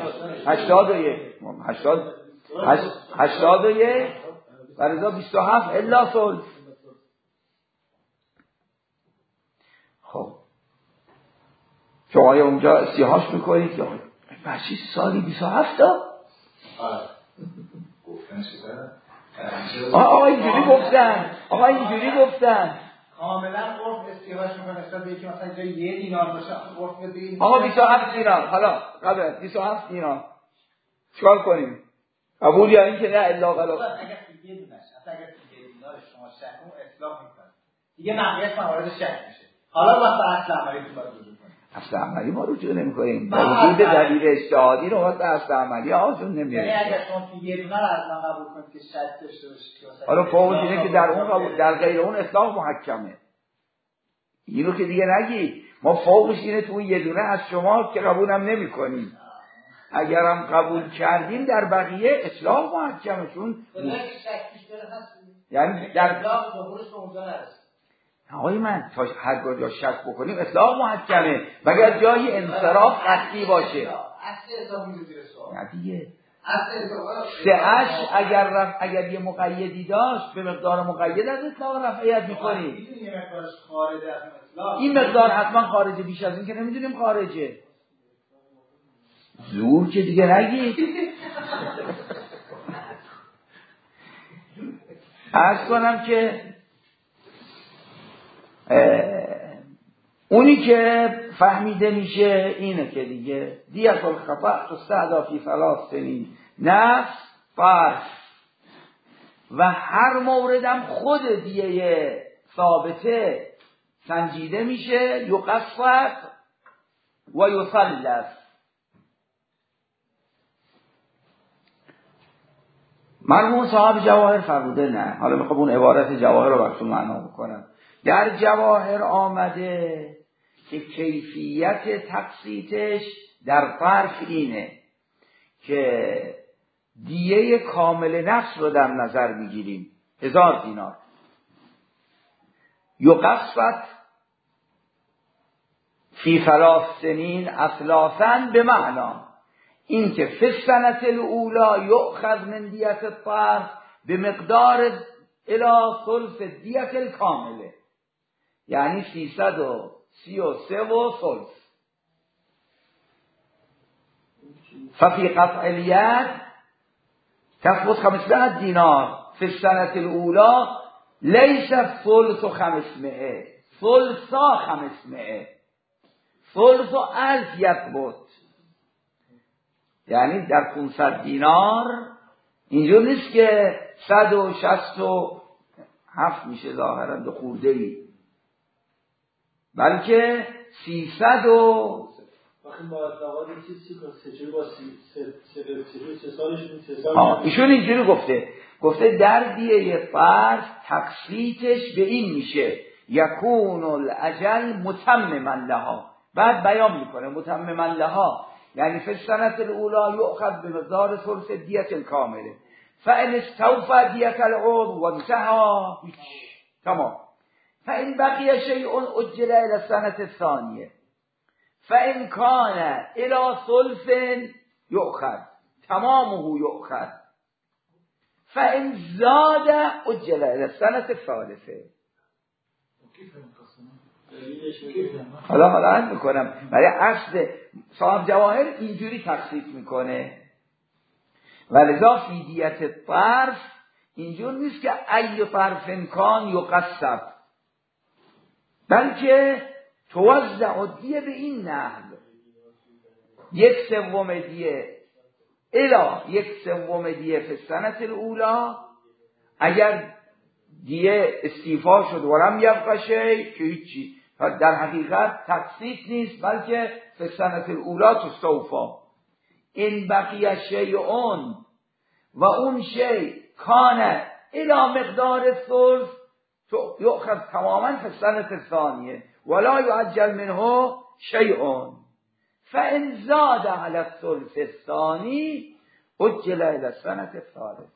برای 27 الا ثلث. خب شما اونجا استیحاش میکنید که بچه سالی 27 تا آقا اینجوری گفتن
کاملا عرف استیحاش میکنه نسبت به یکی مثلا جای 1 دینار باشه عرف بدین
آقا 27 دینار حالا قبل 27 دینار چیکار کنیم قبول یا اینکه نه الا غلا
اگر دیگه دونش اصلا اگر دیگه دینار شما شک اون اصلاح میکنه دیگه نقیه موارد شک میشه حالا وقت اصل عملی تو باید رجوع کنیم
اصل عملی ما رجوع نمی‌کنیم با وجود دلیل اجتهادی رو وقت اصل عملی آجون نمیاریم
یعنی اگر شما یه دونه رو از من قبول کنید که شک داشته باشید
حالا فوق اینه که در اون قبول در غیر اون اصلاح محکمه اینو که دیگه نگید ما فوقش اینه تو اون یه دونه از شما که قبولم نمی‌کنیم اگرم قبول کردیم در بقیه اصلاح محکمه چون یعنی در
ظهورش به اونجا نرسید
آقای من تا هرگاه جا شک بکنیم اصلاح محکمه مگر جایی انصراف قطعی باشه
اصل حساب میشه زیر سوال
نه دیگه
اصل
اگر یه مقیدی داشت به مقدار مقید از اطلاق رفعیت میکنیم این مقدار حتما خارجه بیش از این که نمیدونیم خارجه زور که دیگه نگید عرض کنم که اونی که فهمیده میشه اینه که دیگه دیت الخطأ تستهدی فی 3 سنین نفس فرض و هر موردم خود دیه ثابته سنجیده میشه یقصد و یثلث مرحوم صاحب جواهر فرموده نه حالا میخوام اون عبارت جواهر رو براتون معنا بکنم در جواهر آمده که کیفیت تقسیطش در فرق اینه که دیه کامل نفس رو در نظر میگیریم 1000 دینار یقصد فی 3 سنین اثلاثا به معنا این که فی السنة الاولی یؤخذ من دیت الطرف به مقدار الی ثلث دیت الکامله یعنی 333 و ثلث ففی قطع الید تثبت 500 دینار فی السنة الاولی لیس ثلث 500 ثلثا 500 ثلث 1000 یثبت یعنی در 500 دینار اینجور نیست که 167 میشه ظاهرا دو خورده ای بلکه 300 و
با اطلاقات چیزی که با 3 سالش
ایشون اینجوری گفته در دیه فرض تقسیطش به این میشه یکون الاجل متمما لها بعد بیان میکنه متمما لها یعنی فی السنة الاولی یؤخذ بمقدار ثلث دیت الکامله فان استوفى دیت العضو وانتهى تمام فان بقی شیء اجل الى السنة الثانیه فان کان الى ثلث یؤخذ تمامه یؤخذ فان زاد اجل الى السنة الثالثه حالا عرض میکنم برای اصل صاحب جواهر اینجوری تقسیط میکنه ولذا فی دیت الطرف اینجور نیست که ای طرف کان یقسم بلکه توزع دیه به این نحو 1/3 دیه الا 1/3 دیه فی السنة الاولی اگر دیه استیفا شد ولم یبقى شیء که هیچی در حقیقت تقسیط نیست بلکه فی السنة الاولی تستوفا این بقیه شیئون و اون شیء کان الی مقدار ثلث یؤخذ تماما فی السنة الثانیه ولا یعجل منه شیئون فان زاد علی الثلث الثانی اجل الى السنة الثالثه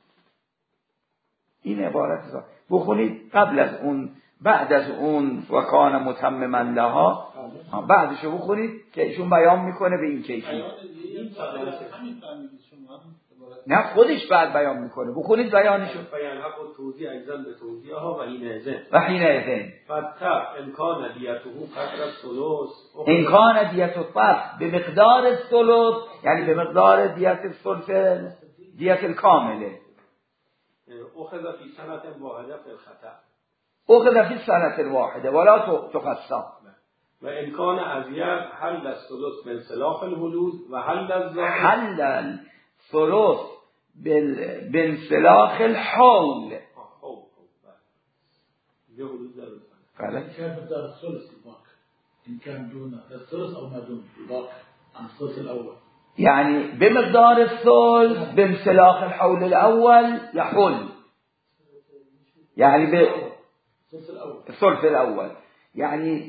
این عبارت بخونید قبل از اون بعد از اون و کان متمما لها بعدشو بخونید که ایشون بیان میکنه به این کیفیت نه خودش بعد بیان میکنه. بخونید بیانشو.
فینحق التوزیع اجزا به توزیعها و حینئذ
فتح
امکان دیته قدر الثلث
امکان دیت الطرف به مقدار الثلث، یعنی به مقدار دیت الثلث دیت الکامله.
اخذ فی سنة واحده فی الخطأ
اخذ فی سنة الواحده ولا تقصا.
و امکان ازید حل الثلث من سلاح الحدود و حل الزائد
حل الثلث بانسلاخ الحول.
إن كان مقدار الثلث الباقي، إن كان دون الثلث أو ما دون الباقي عن الثلث الأول،
يعني بمقدار الثلث بانسلاخ الحول الأول يحل، يعني بالثلث الأول، يعني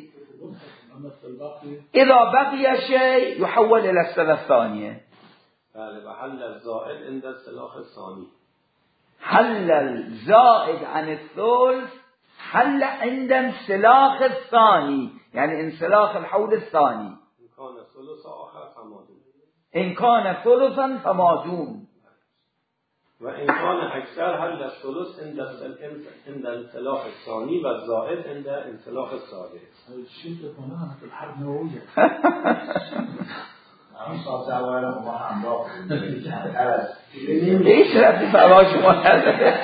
إذا بقي شيء يحول إلى السنة الثانية.
حل الزائد عند السلاخ الثاني.
حل الزائد عن الثلث حل عند انسلاخ الثاني، يعني انسلاخ الحول الثاني. إن كان ثلثا فما دون.
وإن كان أكثر حل الثلث عند انسلاخ الثاني والزائد عند انسلاخ الثالث.
الشيء تكونها في الحرب النووية.
هیچ رفتی فرا شما نداره.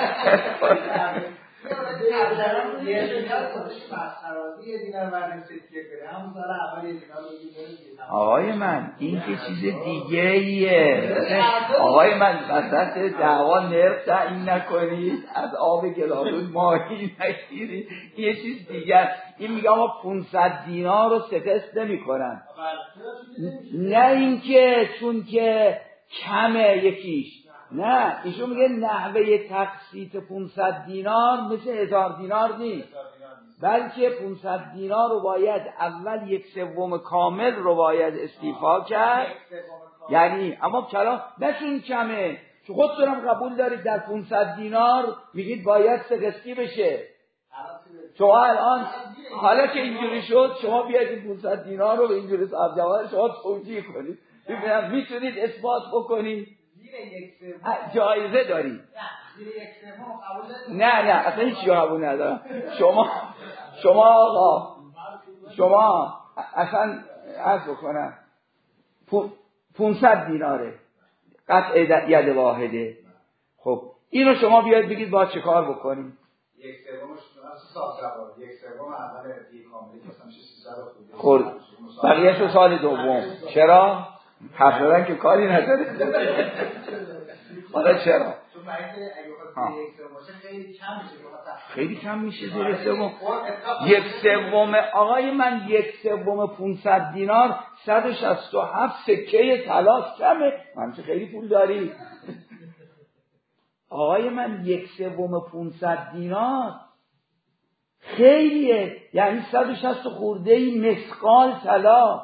آقای من این که چیز دیگه ایه. آقای من وسط دعوا نرخ تعیین نکنید، از آب گلالود ماهی نگیرید، یه چیز دیگه است. این میگه آقا 500 دینار رو ستست نمی کنن. نه اینکه چون که کمه یکیش، نه ایشون میگه نحوه تقسیط 500 دینار مثل 1000 دینار نیست، بلکه 500 دینار رو باید اول 1/3 کامل رو باید استیفا کرد. یعنی اما کلام نشون کمه، چون خودتونم قبول دارید در 500 دینار میگید باید سقسطی بشه. شما الان حالا که اینجوری شد شما بیاید این 500 دینار رو به اینجوری صاحب جواد شما توجیه کنید، ببینم میتونید اثبات بکنید. جایزه دارید. نه اصلا هیچی قبول ندارم. شما آقا شما اصلا عرض بکنم 500 دیناره قطع ید واحده. خب اینو شما بیاید بگید با چه کار بکنیم؟
1/3 اول دی کاملی مثلا 300
خورد بقیه‌شو سال دوم. چرا؟ حرف زدن که کاری نداره. حالا چرا؟ خیلی کم میشه زیر سوم. 1/3 آقای من 1/3 500 دینار 167 سکه طلا کمه. من چه خیلی پول داری آقای من 1/3 500 دینار خیلیه، یعنی 160 خورده‌ای مثقال طلا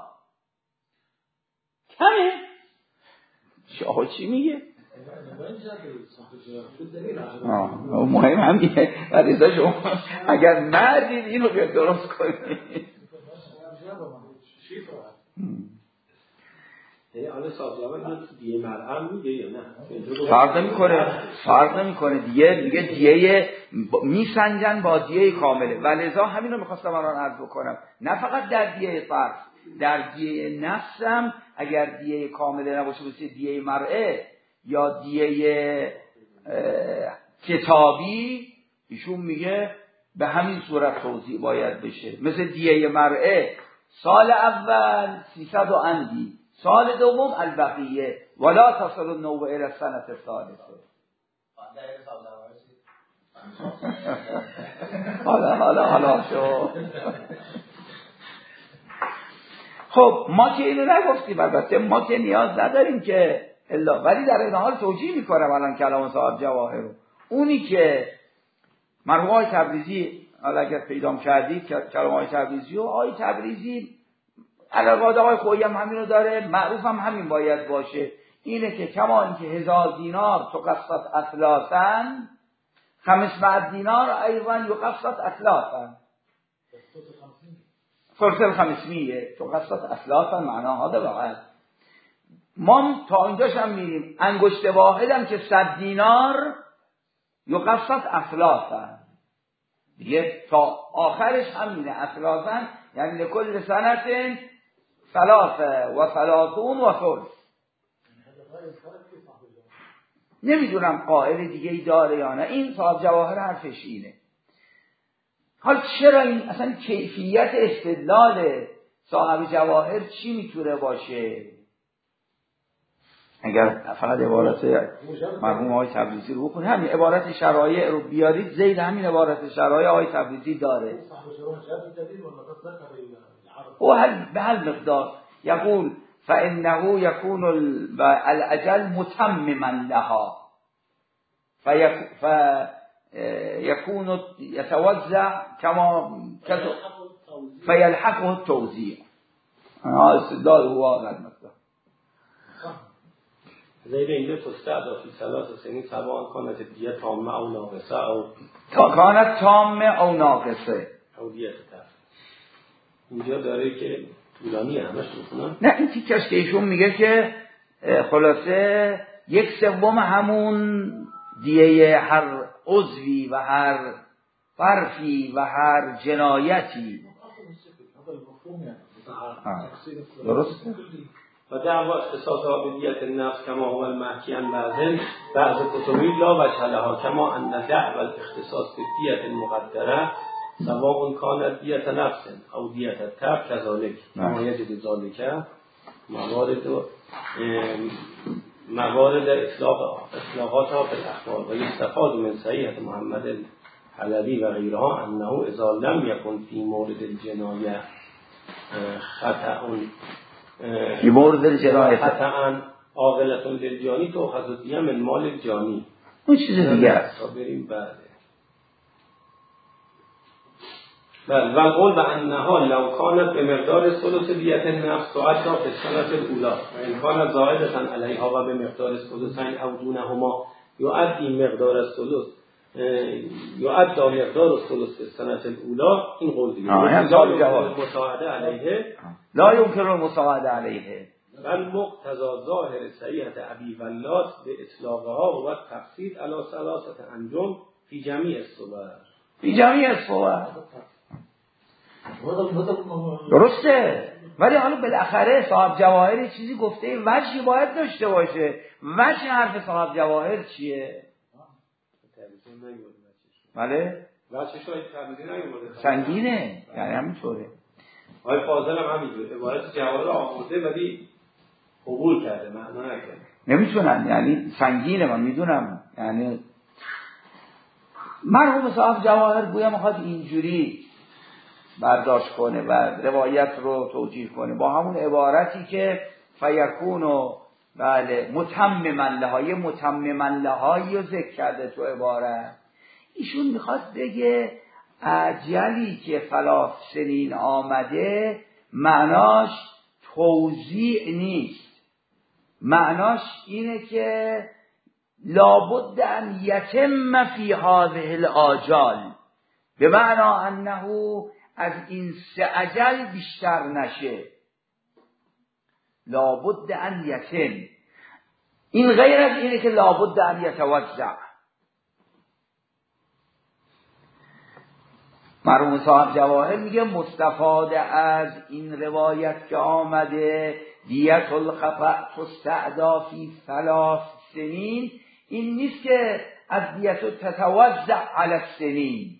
کمه. شاه چی میگه؟ مهم همیه و رضا شما اگر مردید اینو بیاد درست کنید.
آن صاحب دیگه مرهم میگه یا نه؟
فرق نمیکنه دیگه. میگه دیگه میسنجن با دیگه کامله. ولذا همین رو میخواستم الان عرض بکنم، نه فقط در دیگه فرض، در دیگه نفسم اگر دیگه کامله نباشه مثل دیگه مرعه یا دیگه کتابی، ایشون میگه به همین صورت توزیع باید بشه. مثل دیگه مرعه سال اول 300 و اندی، سال دوم البقیه ولا تصل النوع الى السنه الثالثه. حالا شو. خب ما که اینو نگفتیم، البته ما که نیاز نداریم که الا، ولی در این حال توجیه میکنم الان کلام صاحب جواهر رو. اونی که مرحوم آقای تبریزی، حالا اگر پیدا کردید کلام آقای تبریزی و آقای تبریزی علاقه آقای خویی هم همینو داره، معروف هم همین باید باشه، اینه که کما اینکه 1000 دینار تقسط اثلاثا 500 دینار ایضا یقسط اثلاثا. ثلث 500 تقسط اثلاثا معناها ده. واقعا ما تا اینجاش هم میریم انگشت واحد هم که 100 دینار یقصد اثلاثا، دیگه تا آخرش همینه اثلاثا، یعنی لکل سنت 33 و ثلث. نمیدونم قائل دیگه ای داره یا نه، این صاحب جواهر حرفش اینه. حال چرا این اصلا کیفیت استدلال صاحب جواهر چی میتونه باشه؟ اگر فقط عبارت مرحوم آقای تبریزی رو بخونید، همین عبارت شرایع رو بیارید، زید همین عبارت شرایع آقای تبریزی داره. و به هل مقدار یقول فإنه يكون الأجل متمما لها فيكون يتوزع كما فيلحقه التوزيع. استدلال هو هذا المقدار.
زیر اینجا تستعدا فی 3 سنین سواء کانت دیه تامه او ناقصه او
کانت تامه او ناقصه
او دیه تر. اینجا داره که طولانی همش میخونن.
نه این تیکش که ایشون میگه که خلاصه 1/3 همون دیه هر عضوی و هر فرفی و هر جنایتی. درسته؟
و دعوا اختصاصها به دیت النفس کما هو المحکی عن بعض کتبی لا وجه لها کما ان دعوا الاختصاص به دیت المقدره سواء کانت دیت نفس او دیت الترک كذلك ما یجد ذلك موارد اطلاقاتها في الاخبار و یستفاد من صحیحة محمد الحلبی و غیرها انه اذا لم یکن فی مورد الجنایه خطأ
فی مورد الجنایه
خطأ عاقلة للجانی تؤخذ الدیه من مال الجانی.
اون چیز دیگه است.
بریم بعد. بل و قول به انها لو کانت به مقدار ثلث دیت النفس تعد فی السنة الاولی و ان کانت زائدة علیها و به مقدار ثلثین او دونهما یؤدی مقدار الثلث یؤدی مقدار الثلث فی السنة الاولی. این قول دیگه مساعده علیه
لا یمکن المساعده علیه
بل مقتضا ظاهر صحیحة ابی ولات به اطلاقها و تفصیل علی 3 انجم فی جمیع الصور.
فی جمیع الصور درسته، ولی حالا بالاخره صاحب جواهر چیزی گفته، وجهی باید داشته باشه. وجه حرف صاحب جواهر چیه؟ بله
وجهش رو تبدیل نمی‌کنه،
سنگینه، یعنی همینطوره.
آقای فاضل هم همینجوره، عبارت جواهر رو آورده ولی قبول کرده، معنا نکرده.
نمیتونن، یعنی سنگینه، من میدونم. یعنی مرحوم صاحب جواهر گویا میخواد اینجوری برداشت کنه و روایت رو توجیه کنه با همون عبارتی که فیکونو بله متمما لها، یه متمما لهایی رو ذکر کرده تو عبارت. ایشون میخواد بگه اجلی که 3 سنین آمده معناش توزیع نیست، معناش اینه که لابد ان یتم فی هذه الاجال، به معنا انه از این 3 اجل بیشتر نشه. لابد ان یتم، این غیر از اینه که لابد ان یتوزع. مرحوم صاحب جواهر میگه مستفاد از این روایت که آمده دیت الخفا تستعدا فی 3 سنین، این نیست که از دیت تتوزع علی السنین.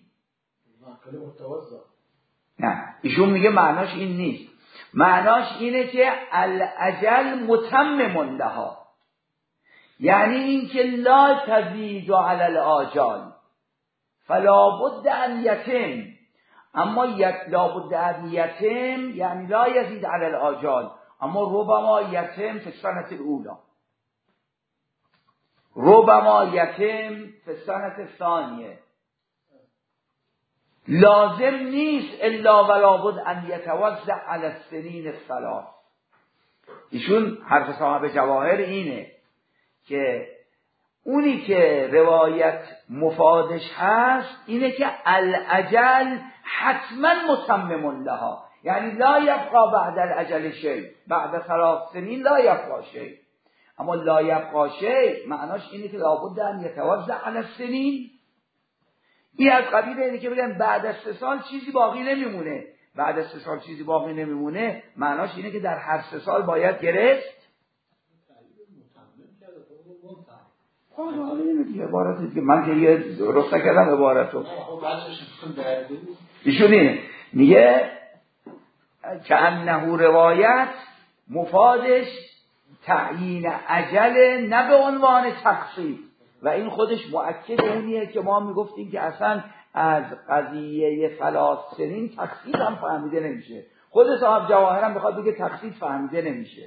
نه، ایشون میگه معناش این نیست، معناش اینه که الاجل متمم لها، یعنی این که لا تزید علی الاجال فلا بد ان یتم، اما لا بد ان یتم یعنی لا یزید علی الاجال، اما ربما یتم فی السنة الاولی، ربما یتم فی السنة الثانیه. لازم نیست الا ولا بد ان یتوزع علی السنین الثلاث. ایشون حرف صاحب جواهر اینه که اونی که روایت مفادش هست اینه که الاجل حتما متمم لها، یعنی لا یبقى بعد الاجل شیء، بعد 3 سنین لا یبقى شیء، اما لا یبقا شیء معناش اینه که لابد ان یتوزع علی السنین. این از قبیل اینه که بگن بعد از 3 سال چیزی باقی نمیمونه. بعد از 3 سال چیزی باقی نمیمونه معناش اینه که در هر 3 سال باید گرفت. عبارت دیگه من که یه درست نکردم عبارتو. ایشون اینه میگه که انه روایت مفادش تعیین عجل نه به عنوان تخصیص و این خودش مؤکد اونیه که ما میگفتیم که اصلا از قضیه 3 سنین تخصیص هم فهمیده نمیشه. خود صاحب جواهر هم بخواد بگه تخصیص فهمیده نمیشه.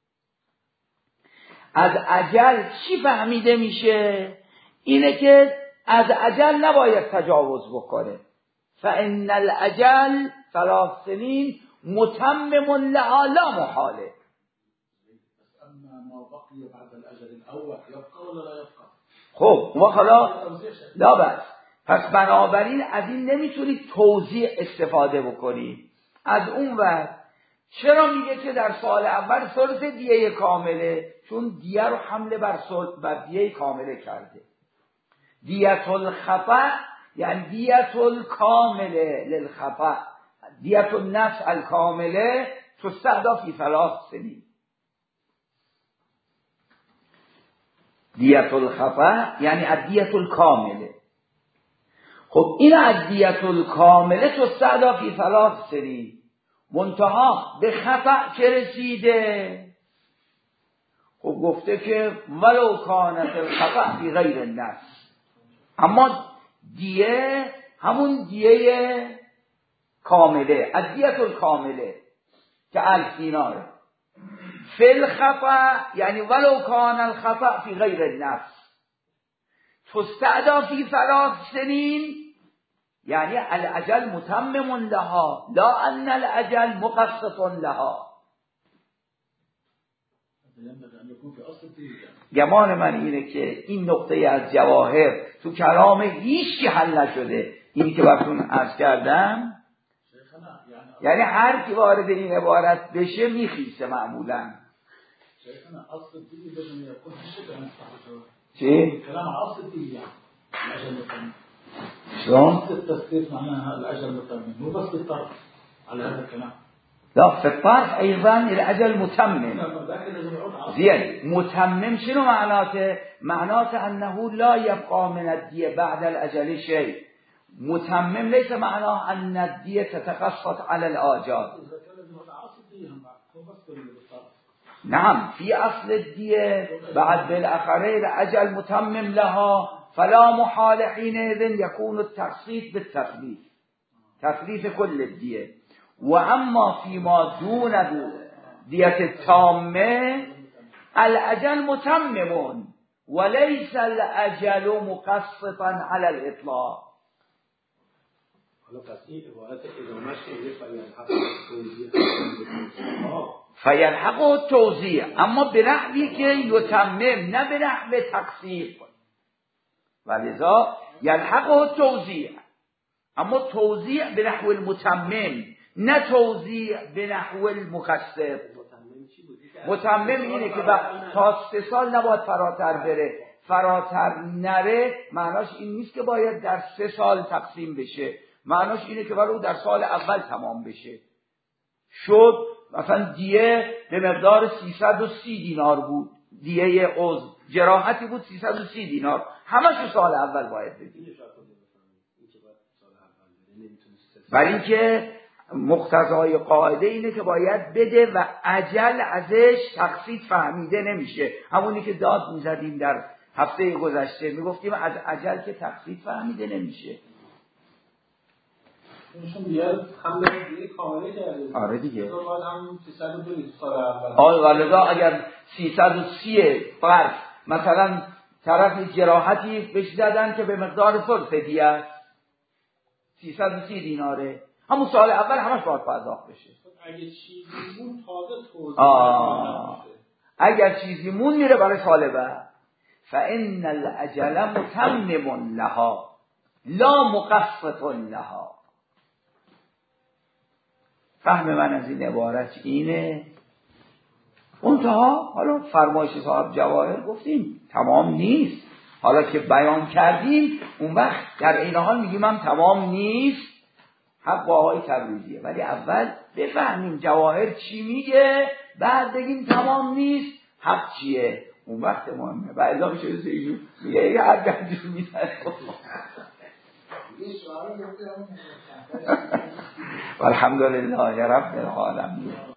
از اجل چی فهمیده میشه؟ اینه که از اجل نباید تجاوز بکنه. فان الاجل 3 سنین متمم لها لا محاله.
اما ما بقي بعد الاجل الاول يبقى ولا لا يبقى؟
خب و حالا لا بس. پس بنابراین از این نمیتونید توضیح استفاده بکنید. از اون وقت چرا میگه که در سال اول ثلث دیه کامله؟ چون دیه رو حمله بر دیه کامله کرده. دیت الخفا یعنی دیت الکامله للخفا، دیت النفس الکامله تستهدی فی 3 سنین. دیت الخفا یعنی الدیت الکامله. خب این الدیت الکامله تستهدی فی 3 سنین. منتها به خطأ که رسیده، خب گفته که ولو کانت الخطأ فی غیر النفس، اما دیه همون دیه کامله، الدیت الکامله که الفیناره. فی الخطأ یعنی ولو کان الخطأ فی غیر النفس تستهدی فی 3 سنین، یعنی الاجل متمم لها لا ان الاجل مقسط لها. گمان من اینه که این نقطه از جواهر تو کلام هیچ کی حل نشده. اینی که براتون عرض کردم یعنی هر کی وارد این عبارت بشه میخیسه معمولا. چی؟
كلام عاصفي يعني الأجل متمم.
شلون؟
التسقيط معناها الأجل متمم مو بس بالطرف على هذا الكلام.
لا في الطرف أيضا الأجل متمم. زين متمم شنو معناته؟ معناته أنه لا يبقى من الدية بعد الأجل شيء. متمم ليس معناه أن الدية تتقسط على الآجال. نعم في أصل الدية بعد بالآخرين الأجل متمم لها فلا محال حينئذ يكون التخصيص بالتخليف، تخليف كل الدية. وأما فيما دون دية التامة الأجل متمم وليس الأجل مقسطا على الإطلاق. فيلحقه التوزيع اما بنحوی که یتمم نه به نحو تقسیم، ولذا یلحقه التوزیع اما توزیع به نحو المتمم نه توزیع به نحو المقسط. متمم اینه که تا 3 سال نباید فراتر بره، فراتر نره معناش این نیست که باید در 3 سال تقسیم بشه، معناش اینه که برای در سال اول تمام بشه. شد مثلا دیه به مقدار 330 دینار بود، دیه عضو جراحتی بود 330 دینار، همش سال اول باید بدید. ولی اینکه مقتضای قاعده اینه که باید بده و اجل ازش تقسیط فهمیده نمیشه. همونی که داد میزدیم در هفته گذشته میگفتیم از اجل که تقسیط فهمیده نمیشه.
ایشون بیاد حمله دیگه کامله کرده.
آره دیگه.
هم 302 سال اول.
ولذا اگر 330 فرض مثلا طرف جراحتی بهش دادن که به مقدار ثلث دیه است 330 دیناره، همون سال اول همش باید پرداخت بشه.
اگه چیزی مون تازه توضیح
اگر چیزی مون میره برای سال بعد. فان الاجل متمم لها لا مقسط لها. فهم من از این عبارت اینه منتها حالا فرمایش صاحب جواهر گفتیم تمام نیست، حالا که بیان کردیم اون وقت در این حال میگیم هم تمام نیست، حق با آقای تبریزیه، ولی اول بفهمیم جواهر چی میگه بعد بگیم تمام نیست حق چیه، اون وقت مهمه. بعد ازا میشه ایشون میگه یه هر گنجور میزنه. والحمدلله رب العالمین.